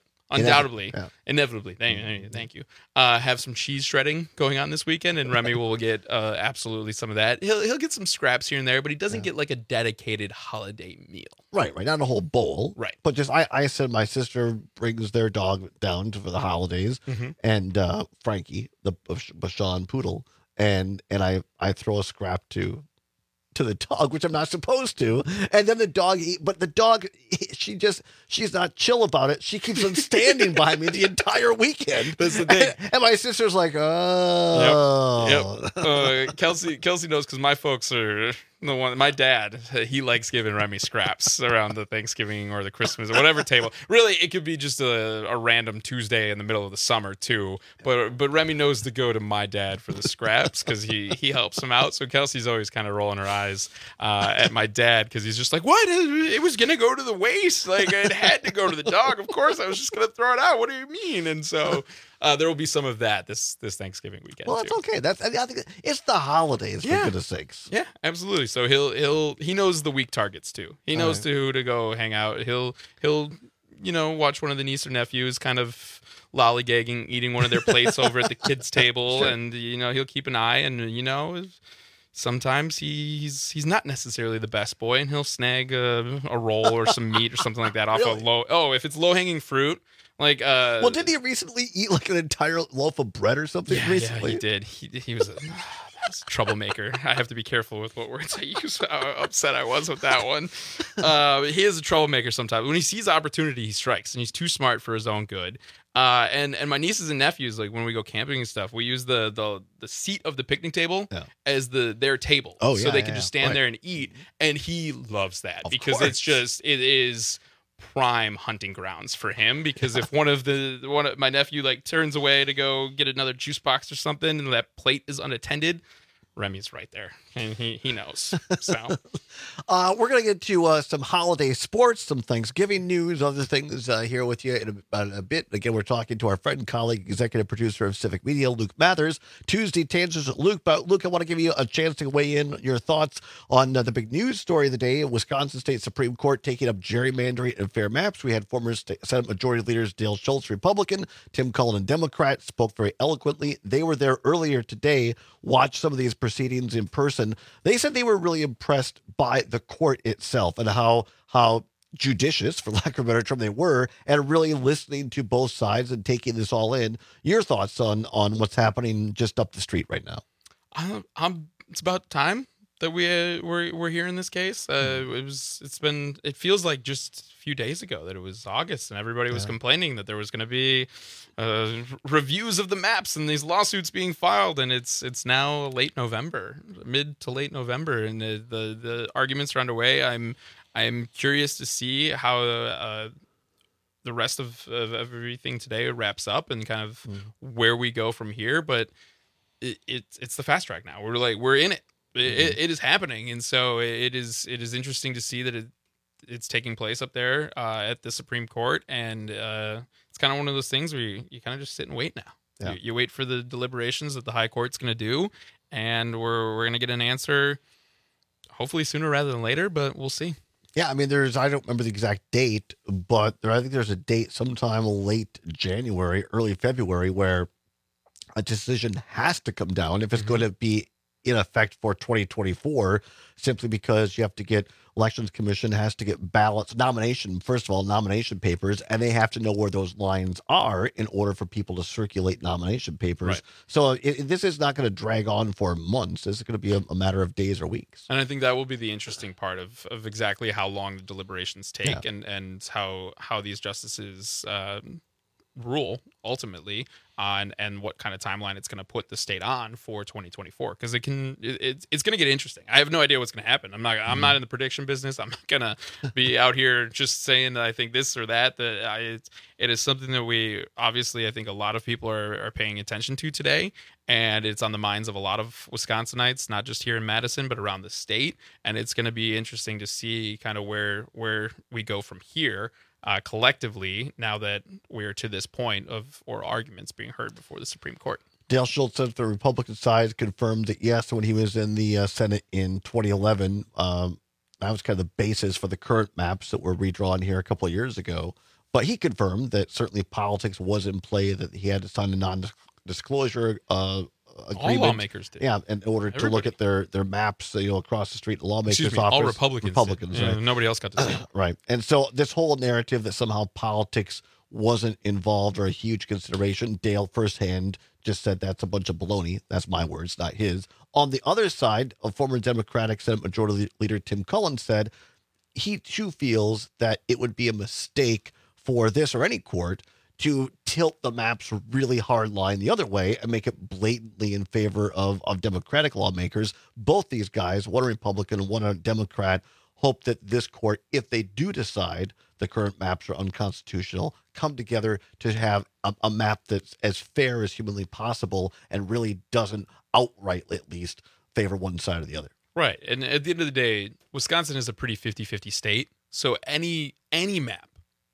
thank you, have some cheese shredding going on this weekend, and Remy will get absolutely some of that. He'll get some scraps here and there, but he doesn't get like a dedicated holiday meal. Right, not a whole bowl. Right. But just I said my sister brings their dog down for the holidays, and Frankie, the Bashan poodle, and I throw a scrap to the dog, which I'm not supposed to, and then the dog but the dog, she's not chill about it. She keeps on standing by me the entire weekend. That's the thing. And my sister's like, oh. Yep. Kelsey knows because my folks are the one. My dad, he likes giving Remy scraps around the Thanksgiving or the Christmas or whatever table. Really, it could be just a random Tuesday in the middle of the summer too. But Remy knows to go to my dad for the scraps because he helps him out. So Kelsey's always kind of rolling her eyes at my dad because he's just like, "What? It was gonna go to the waste. Like it had to go to the dog. Of course, I was just gonna throw it out. What do you mean?" And so there will be some of that this Thanksgiving weekend. Well, that's okay. I think it's the holidays, for goodness sakes. Yeah, absolutely. So he knows the week targets too. He knows who to go hang out. He'll watch one of the niece or nephews kind of lollygagging, eating one of their plates over at the kids' table, sure. And he'll keep an eye. And sometimes he's not necessarily the best boy, and he'll snag a roll or some meat or something like that off really? If it's low hanging fruit. Like, didn't he recently eat like an entire loaf of bread or something? Yeah, he did. He was Troublemaker. I have to be careful with what words I use. How upset I was with that one. He is a troublemaker sometimes. When he sees opportunity, he strikes, and he's too smart for his own good. And my nieces and nephews, like when we go camping and stuff, we use the seat of the picnic table as their table, so they can just stand there and eat. And he loves that because it is prime hunting grounds for him. Because if one of my nephew like turns away to go get another juice box or something, and that plate is unattended, Remy's right there, and he knows. So, we're going to get to some holiday sports, some Thanksgiving news, other things here with you in a bit. Again, we're talking to our friend and colleague, executive producer of Civic Media, Luke Mathers. Tuesday Tangents with Luke. But Luke, I want to give you a chance to weigh in your thoughts on the big news story of the day: Wisconsin State Supreme Court taking up gerrymandering and fair maps. We had former Senate Majority Leaders Dale Schultz, Republican, Tim Cullen, Democrat, spoke very eloquently. They were there earlier today. Watched some of these proceedings in person. They said they were really impressed by the court itself and how judicious, for lack of a better term, they were, and really listening to both sides and taking this all in. Your thoughts on what's happening just up the street right now? It's about time that we're here in this case. It feels like just a few days ago that it was August, and everybody was complaining that there was going to be reviews of the maps and these lawsuits being filed, and it's now late November, mid to late November, and the arguments are underway. I'm curious to see how the rest of everything today wraps up and kind of where we go from here. But it's the fast track now. We're in it. It is happening, and so it is interesting to see that it's taking place up there at the Supreme Court, and it's kind of one of those things where you kind of just sit and wait now. Yeah. You wait for the deliberations that the High Court's going to do, and we're going to get an answer hopefully sooner rather than later, but we'll see. Yeah, I mean, I don't remember the exact date, but I think there's a date sometime late January, early February, where a decision has to come down if it's going to be in effect for 2024, simply because you have to get Elections Commission has to get nomination papers, and they have to know where those lines are in order for people to circulate nomination papers. Right. So this is not going to drag on for months. This is going to be a matter of days or weeks. And I think that will be the interesting part of exactly how long the deliberations take and how these justices rule ultimately on and what kind of timeline it's going to put the state on for 2024, because it's going to get interesting. I have no idea what's going to happen. I'm not in the prediction business. I'm not going to be out here just saying that I think this or that. It is something that I think a lot of people are paying attention to today, and it's on the minds of a lot of Wisconsinites, not just here in Madison but around the state. And it's going to be interesting to see kind of where we go from here. Collectively, now that we're to this point of arguments being heard before the Supreme Court. Dale Schultz said the Republican side confirmed that, yes, when he was in the Senate in 2011, that was kind of the basis for the current maps that were redrawn here a couple of years ago. But he confirmed that certainly politics was in play, that he had to sign a non-disclosure agreement. All lawmakers did. Yeah, in order to look at their maps, across the street, the lawmakers' office. All Republicans right? Nobody else got to see it. Right. And so this whole narrative that somehow politics wasn't involved or a huge consideration, Dale firsthand just said that's a bunch of baloney. That's my words, not his. On the other side, a former Democratic Senate Majority Leader Tim Cullen said he too feels that it would be a mistake for this or any court to tilt the maps really hard line the other way and make it blatantly in favor of Democratic lawmakers. Both these guys, one a Republican and one a Democrat, hope that this court, if they do decide the current maps are unconstitutional, come together to have a map that's as fair as humanly possible and really doesn't outright, at least, favor one side or the other. Right. And at the end of the day, Wisconsin is a pretty 50-50 state. So any map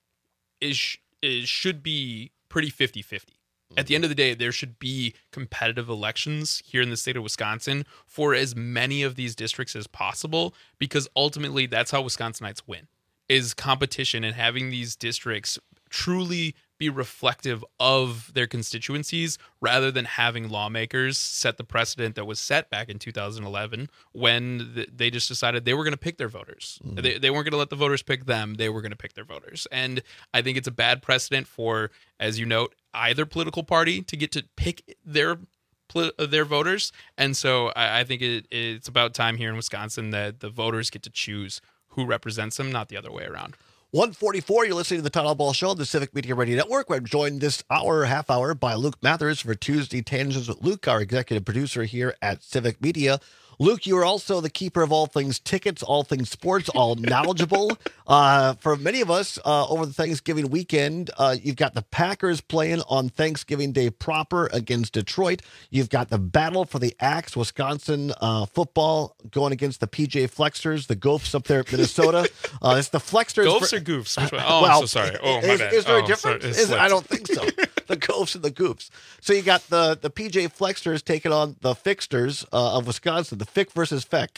should be pretty 50-50. At the end of the day, there should be competitive elections here in the state of Wisconsin for as many of these districts as possible, because ultimately that's how Wisconsinites win, is competition and having these districts truly be reflective of their constituencies rather than having lawmakers set the precedent that was set back in 2011 when they just decided they were going to pick their voters. They weren't going to let the voters pick them. They were going to pick their voters. And I think it's a bad precedent for, as you note, either political party to get to pick their their voters. And so I think it's about time here in Wisconsin that the voters get to choose who represents them, not the other way around. 144, you're listening to the Town Ball Show on the Civic Media Radio Network. We're joined this half hour by Luke Mathers for Tuesday Tangents with Luke, our executive producer here at Civic Media. Luke, you are also the keeper of all things tickets, all things sports, all knowledgeable. For many of us, over the Thanksgiving weekend, you've got the Packers playing on Thanksgiving Day proper against Detroit. You've got the battle for the Axe, Wisconsin football going against the PJ Flexers, the Gophs up there at Minnesota. It's the Flexers. Gophs or Goofs? Which one? Oh, I'm so sorry. Oh, my bad. Is there a difference? I don't think so. The Gophs and the Goofs. So you got the PJ Flexers taking on the Fixters of Wisconsin, the Fick versus Feck.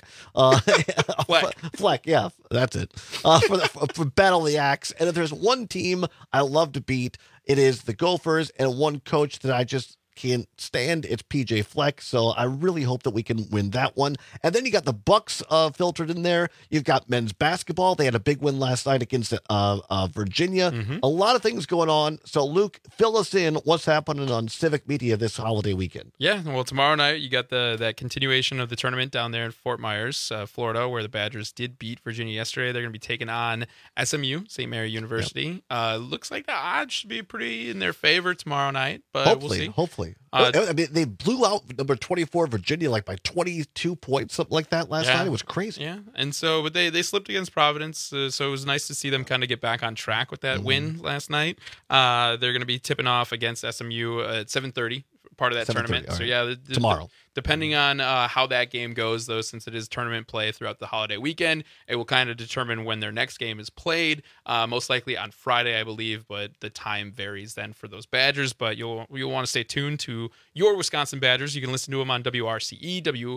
Fleck, yeah, that's it. For Battle of the Axe. And if there's one team I love to beat, it is the Gophers, and one coach that I just can't stand, it's PJ Fleck. So I really hope that we can win that one. And then you got the Bucks filtered in there. You've got men's basketball. They had a big win last night against Virginia. A lot of things going on. So Luke, fill us in what's happening on Civic Media this holiday weekend. Yeah, well, tomorrow night you got that continuation of the tournament down there in Fort Myers, Florida, where the Badgers did beat Virginia yesterday. They're going to be taking on SMU, St. Mary University. Looks like the odds should be pretty in their favor tomorrow night, but we'll see. Hopefully. I mean, they blew out number 24 Virginia like by 22 points, something like that last night. It was crazy. Yeah, and so but they slipped against Providence, so it was nice to see them kind of get back on track with that win last night. They're going to be tipping off against SMU at 7:30. Part of that tournament. Right. So yeah, tomorrow. Depending on how that game goes, though, since it is tournament play throughout the holiday weekend, it will kind of determine when their next game is played. Most likely on Friday, I believe, but the time varies then for those Badgers. But you'll want to stay tuned to your Wisconsin Badgers. You can listen to them on WRCE,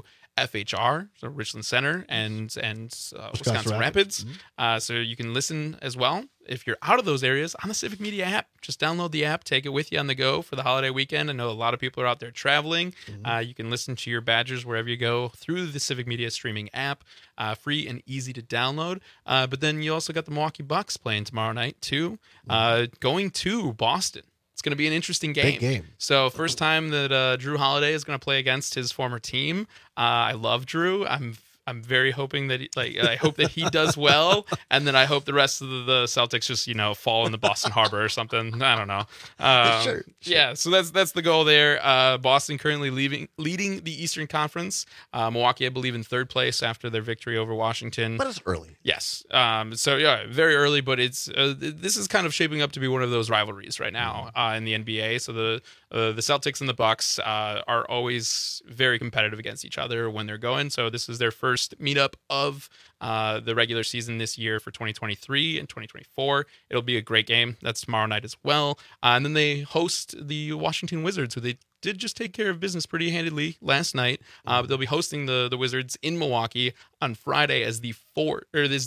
WFHR, so Richland Center, and Wisconsin Rapids. So you can listen as well. If you're out of those areas, on the Civic Media app, just download the app, take it with you on the go for the holiday weekend. I know a lot of people are out there traveling. You can listen to your Badgers wherever you go through the Civic Media streaming app, free and easy to download. But then you also got the Milwaukee Bucks playing tomorrow night too, going to Boston. It's going to be an interesting game. Big game. So first time that Drew Holiday is going to play against his former team. I love Drew. I'm very hoping that I hope that he does well, and then I hope the rest of the Celtics just fall in the Boston Harbor or something. I don't know. Sure. Yeah, so that's the goal there. Boston currently leading the Eastern Conference. Milwaukee, I believe, in third place after their victory over Washington. But it's early. Yes. So yeah, very early, but it's this is kind of shaping up to be one of those rivalries right now in the NBA. So the Celtics and the Bucks are always very competitive against each other when they're going. So this is their first meetup of the regular season this year for 2023 and 2024. It'll be a great game. That's tomorrow night as well. And then they host the Washington Wizards, who they did just take care of business pretty handedly last night. But they'll be hosting the Wizards in Milwaukee on Friday as the third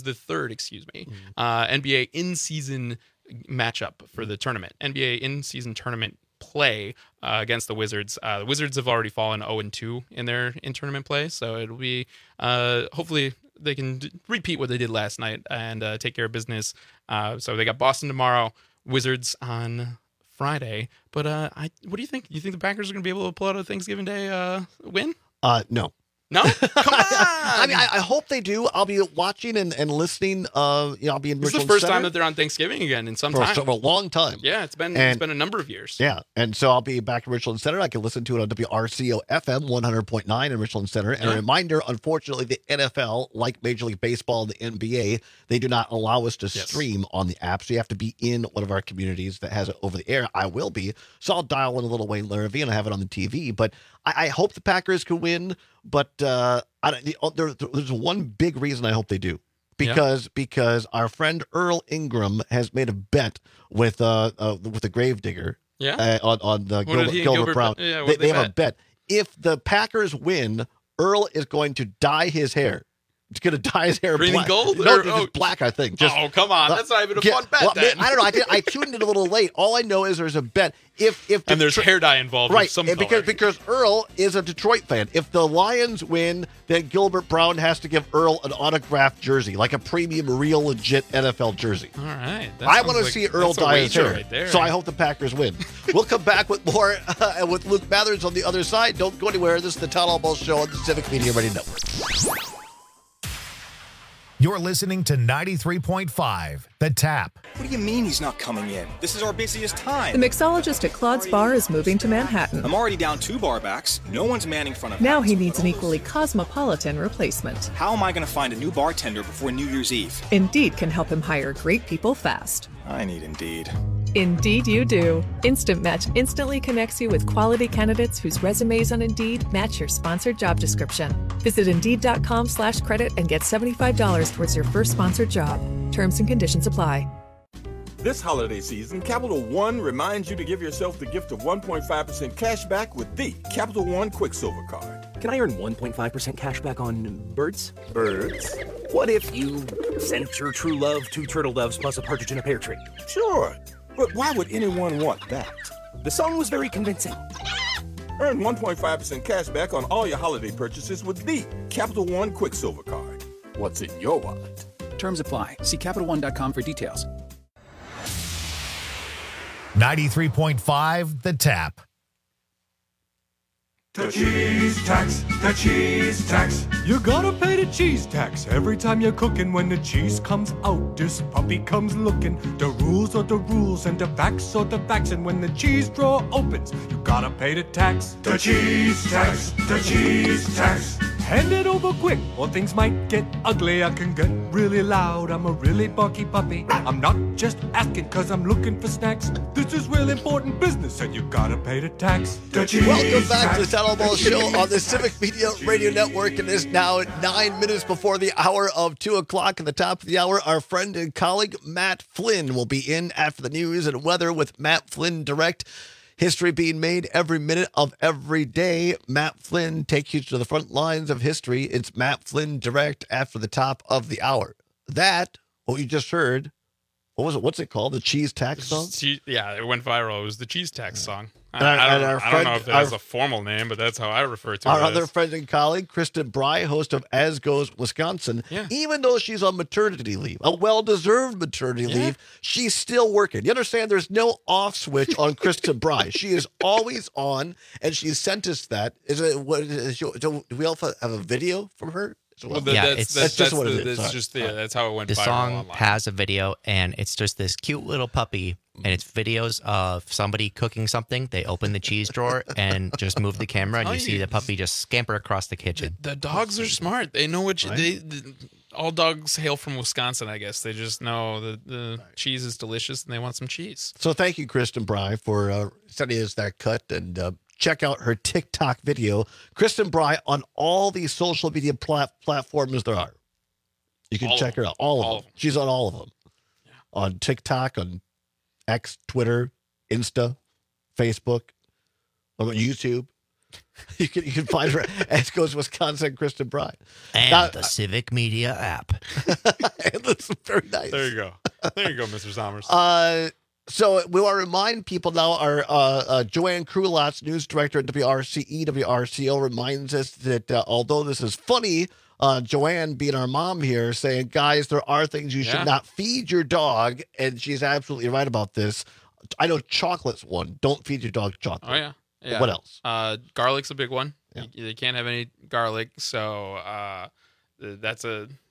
NBA in-season matchup for the tournament. NBA in-season tournament play against the Wizards. The Wizards have already fallen 0-2 in their in-tournament play, so it'll be hopefully they can repeat what they did last night and take care of business. So they got Boston tomorrow, Wizards on Friday. But what do you think? You think the Packers are going to be able to pull out a Thanksgiving Day win? No. No? Come on! I mean, I hope they do. I'll be watching and listening. I'll be in Richland Center. This is the first time that they're on Thanksgiving again in some time. For a long time. Yeah, it's been a number of years. Yeah, and so I'll be back in Richland Center. I can listen to it on WRCO FM 100.9 in Richland Center. And a reminder, unfortunately, the NFL, like Major League Baseball and the NBA, they do not allow us to stream on the app. So you have to be in one of our communities that has it over the air. I will be. So I'll dial in a little Wayne Larrivee and I have it on the TV. But I hope the Packers can win. But there's one big reason I hope they do. Because our friend Earl Ingram has made a bet with the Gravedigger on the Gilbert Brown. They have a bet. If the Packers win, Earl is going to dye his hair going to dye his hair green black. and gold? No, Or- just black, I think. Just, come on. That's not even a fun bet, well, then. I don't know. I tuned in a little late. All I know is there's a bet. If and there's hair dye involved, right? With some and because Earl is a Detroit fan. If the Lions win, then Gilbert Brown has to give Earl an autographed jersey, like a premium, real, legit NFL jersey. All right. I want to see Earl dye his hair, right there. so I hope the Packers win. We'll come back with more with Luke Mathers on the other side. Don't go anywhere. This is the Town Hall Ball Show on the Civic Media Radio Network. You're listening to 93.5, The Tap. What do you mean he's not coming in? This is our busiest time. The mixologist at Claude's Bar is moving to Manhattan. I'm already down 2 bar backs. No one's manning front of Now he needs an equally cosmopolitan replacement. How am I going to find a new bartender before New Year's Eve? Indeed can help him hire great people fast. I need Indeed. Indeed you do. Instant Match instantly connects you with quality candidates whose resumes on Indeed match your sponsored job description. Visit Indeed.com/credit and get $75 towards your first sponsored job. Terms and conditions apply. This holiday season, Capital One reminds you to give yourself the gift of 1.5% cash back with the Capital One Quicksilver Card. Can I earn 1.5% cash back on birds? Birds? What if you sent your true love 2 turtle doves plus a partridge in a pear tree? Sure, but why would anyone want that? The song was very convincing. Earn 1.5% cash back on all your holiday purchases with the Capital One Quicksilver Card. What's in your wallet? Terms apply. See CapitalOne.com for details. 93.5, The Tap. The cheese tax, the cheese tax. You gotta pay the cheese tax every time you're cooking. When the cheese comes out, this puppy comes looking. The rules are the rules and the facts are the facts. And when the cheese drawer opens, you gotta pay the tax. The cheese tax, the cheese tax. Hand it over quick or things might get ugly. I can get really loud, I'm a really barky puppy. I'm not just asking cause I'm looking for snacks. This is real important business and you gotta pay the tax. The cheese Welcome back tax. to the Town Hall Ball Show on the Civic Media Radio Network. And it is now at 9 minutes before the hour of 2 o'clock. At the top of the hour, our friend and colleague Matt Flynn will be in after the news and weather with Matt Flynn Direct. History being made every minute of every day. Matt Flynn takes you to the front lines of history. It's Matt Flynn Direct after the top of the hour. That, what you just heard, what was it? What's it called? The cheese tax song? Yeah, it went viral. It was the cheese tax song. And I our don't friend- know if it has a formal name, but that's how I refer to it. Our other as. friend and colleague, Kristen Bry, host of As Goes Wisconsin, even though she's on maternity leave, a well-deserved maternity leave, she's still working. You understand? There's no off switch on Kristen Bry. She is always on, and she sent us that. Do we also have a video from her? Well, it's just what it is. That's Sorry. just that's how it went The viral song online. has a video, and it's just this cute little puppy, and it's videos of somebody cooking something. They open the cheese drawer and just move the camera, and you see the puppy just scamper across the kitchen. The dogs are smart. They know what all dogs hail from Wisconsin, I guess. They just know the cheese is delicious and they want some cheese. So thank you, Kristen Bry, for sending us that cut, and check out her TikTok video. Kristen Bry on all these social media platforms there are. You can check her out. All of them. She's on all of them. Yeah. On TikTok, on X, Twitter, Insta, Facebook, on YouTube. You can find her As Goes Wisconsin, Kristen Bry. And the Civic Media app. And that's very nice. There you go. There you go, Mr. Sommers. So we want to remind people now, our Joanne Krulotz, news director at WRCE, WRCO, reminds us that although this is funny, Joanne, being our mom here, saying, guys, there are things you should not feed your dog, and she's absolutely right about this. I know chocolate's one. Don't feed your dog chocolate. Oh, yeah. Yeah. What else? Garlic's a big one. Yeah. You can't have any garlic, so that's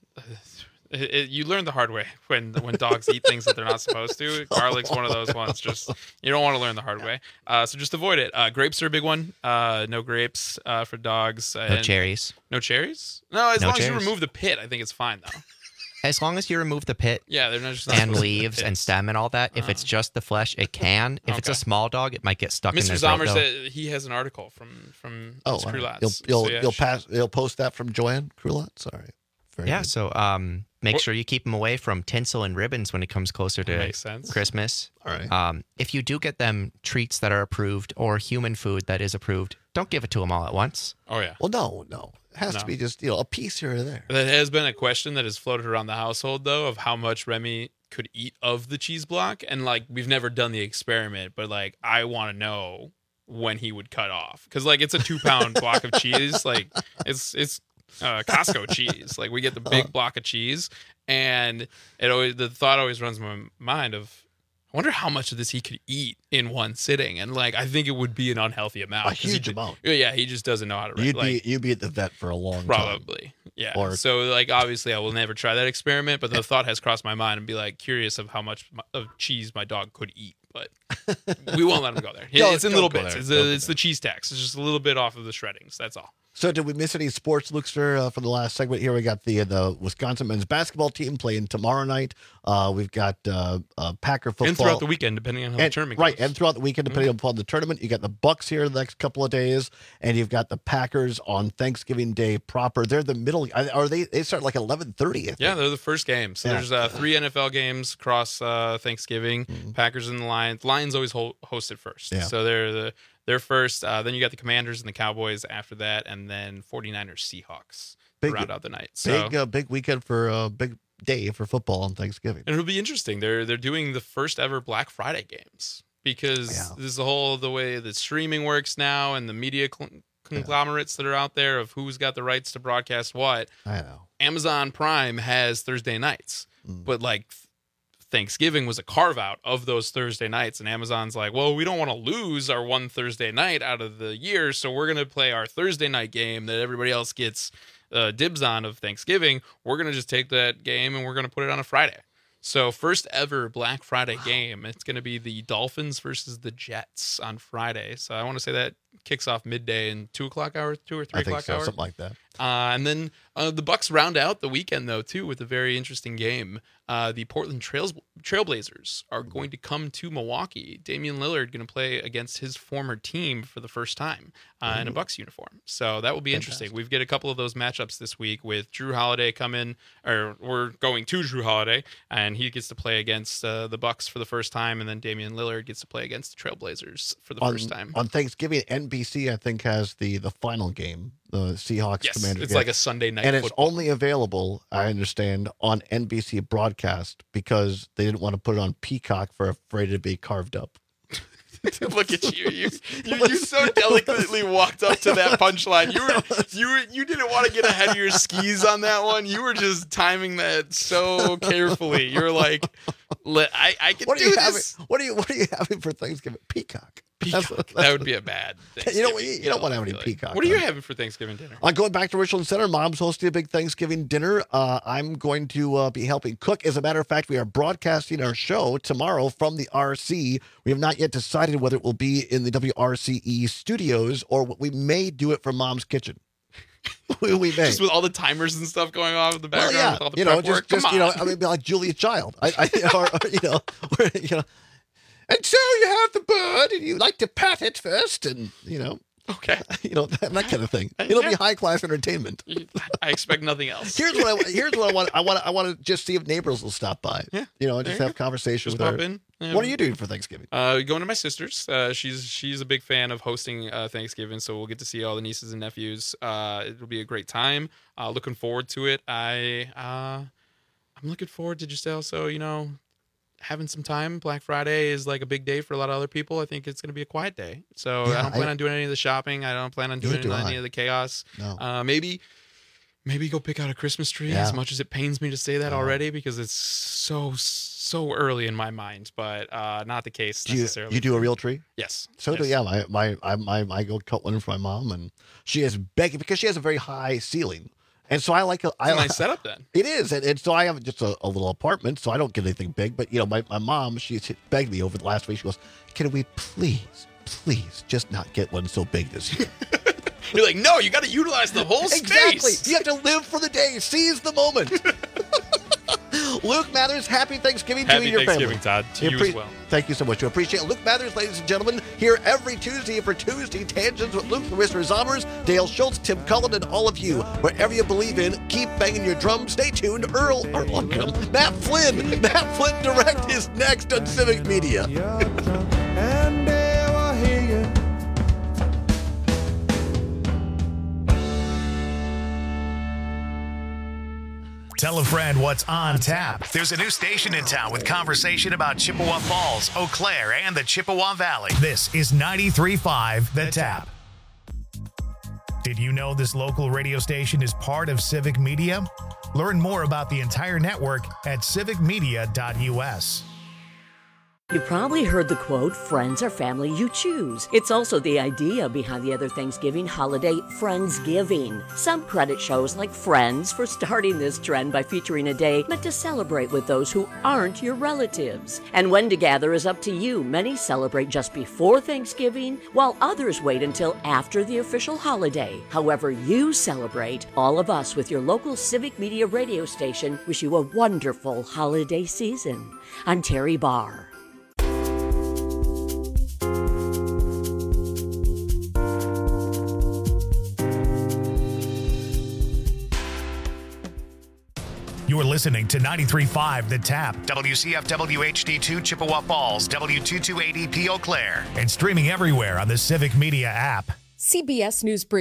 you learn the hard way when dogs eat things that they're not supposed to. Garlic's one of those ones. Just you don't want to learn the hard way. So just avoid it. Grapes are a big one. No grapes for dogs. No cherries. No cherries? No, as No long as you cherries. remove the pit, I think it's fine though. As long as you remove the pit, Yeah, they're not just not and supposed to eat leaves the and pits. stem and all that. If it's just the flesh, it can. If it's a Okay. small dog, it might get stuck in Mr. their throat. Sommer though. said he has an article from Oh, Ms. all right. Krulotz. You'll post that from Joanne Krulotz? Sorry. Yeah, so make sure you keep them away from tinsel and ribbons when it comes closer to Makes sense. Christmas. All right. If you do get them treats that are approved or human food that is approved, Don't give it to them all at once. Oh, yeah. Well, no. It has to be just, a piece here or there. That has been a question that has floated around the household, though, of how much Remy could eat of the cheese block. And, we've never done the experiment, but, I want to know when he would cut off. Because, it's a 2-pound block of cheese. It's Costco cheese. We get the big block of cheese. And the thought always runs in my mind of, I wonder how much of this he could eat in one sitting. And I think it would be an unhealthy amount. A huge amount. Yeah, he just doesn't know how to You'd be at the vet for a long time. Probably. Yeah. So obviously I will never try that experiment, but the thought has crossed my mind and be curious of how much of cheese my dog could eat. But we won't let him go there. It's in little bits. It's the cheese tax. It's just a little bit off of the shreddings. That's all. So did we miss any sports, Lukester, from the last segment here? We got the Wisconsin men's basketball team playing tomorrow night. We've got Packer football. And throughout the weekend, depending on how the tournament goes. Right, and throughout the weekend, depending upon the tournament. You got the Bucks here the next couple of days, and you've got the Packers on Thanksgiving Day proper. They're the middle. They start 11:30. Yeah, they're the first game. So there's 3 NFL games across Thanksgiving. Packers and the Lions. Lions always host it first. Yeah. So they're first. Then you got the Commanders and the Cowboys after that, and then 49ers Seahawks round out the night. So big weekend for big day for football on Thanksgiving. And it'll be interesting. They're doing the first ever Black Friday games because this is the way that streaming works now and the media conglomerates that are out there of who's got the rights to broadcast what. I know. Amazon Prime has Thursday nights, but Thanksgiving was a carve out of those Thursday nights, and Amazon's well, we don't want to lose our one Thursday night out of the year, so we're going to play our Thursday night game that everybody else gets dibs on of Thanksgiving. We're going to just take that game and we're going to put it on a Friday. So first ever Black Friday game. It's going to be the Dolphins versus the Jets on Friday. So I want to say that kicks off midday in 2 o'clock hour, 2 or 3 o'clock hour, something like that. And then the Bucks round out the weekend though too with a very interesting game. The Portland Trailblazers are going to come to Milwaukee. Damian Lillard going to play against his former team for the first time in a Bucks uniform. So that will be interesting. We've got a couple of those matchups this week with Drew Holiday we're going to Drew Holiday, and he gets to play against the Bucks for the first time, and then Damian Lillard gets to play against the Trailblazers for the first time. On Thanksgiving, NBC, I think, has the final game. The Seahawks Commanders. It's like a Sunday night and football. It's only available, I understand, on NBC broadcast because they didn't want to put it on Peacock for afraid it'd be carved up. Look at you! You so delicately walked up to that punchline. You didn't want to get ahead of your skis on that one. You were just timing that so carefully. You're like, I can do this. What are you having for Thanksgiving? Peacock. Peacock. That would be a bad thing. You don't want to have any peacock. What are you having for Thanksgiving dinner? I'm going back to Richland Center. Mom's hosting a big Thanksgiving dinner. I'm going to be helping cook. As a matter of fact, we are broadcasting our show tomorrow from the RC. We have not yet decided whether it will be in the WRCE studios or we may do it from Mom's kitchen. we may. Just with all the timers and stuff going on in the background. With all the prep work. Just be like Julia Child. And so you have the bird, and you like to pat it first, and okay, that kind of thing. It'll be high class entertainment. I expect nothing else. Here's what I want. I want to just see if neighbors will stop by. Yeah, just have conversations with her. In. Yeah. What are you doing for Thanksgiving? Going to my sister's. She's a big fan of hosting Thanksgiving, so we'll get to see all the nieces and nephews. It'll be a great time. Looking forward to it. I'm looking forward to just also having some time. Black Friday is like a big day for a lot of other people. I think it's going to be a quiet day. So I don't plan on doing any of the shopping. I don't plan on doing any of the chaos. No. Maybe go pick out a Christmas tree, as much as it pains me to say that already, because it's so early in my mind, but not the case necessarily. You do a real tree? Yes. So do I go cut one for my mom, and she is begging because she has a very high ceiling. And so I like a nice setup then. It is. And so I have just a little apartment, so I don't get anything big. But, my mom, she's begged me over the last week. She goes, can we please just not get one so big this year? You're like, no, you got to utilize the whole space. Exactly. You have to live for the day. Seize the moment. Luke Mathers, happy Thanksgiving to you and your family. Happy Thanksgiving, Todd. To you as well. Thank you so much. We appreciate it. Luke Mathers, ladies and gentlemen, here every Tuesday for Tuesday Tangents with Luke, Mr. Zommers, Dale Schultz, Tim Cullen, and all of you. Wherever you believe in, keep banging your drums. Stay tuned. Matt Flynn. Matt Flynn Direct is next on Civic Media. And they will hear you. Tell a friend what's on tap. There's a new station in town with conversation about Chippewa Falls, Eau Claire, and the Chippewa Valley. This is 93.5 The Tap. Did you know this local radio station is part of Civic Media? Learn more about the entire network at civicmedia.us. You probably heard the quote, friends are family you choose. It's also the idea behind the other Thanksgiving holiday, Friendsgiving. Some credit shows like Friends for starting this trend by featuring a day meant to celebrate with those who aren't your relatives. And when to gather is up to you. Many celebrate just before Thanksgiving, while others wait until after the official holiday. However you celebrate, all of us with your local Civic Media radio station wish you a wonderful holiday season. I'm Terry Barr. You're listening to 93.5 The Tap, WCFW HD2 Chippewa Falls, W228EP Eau Claire, and streaming everywhere on the Civic Media app. CBS News Brief.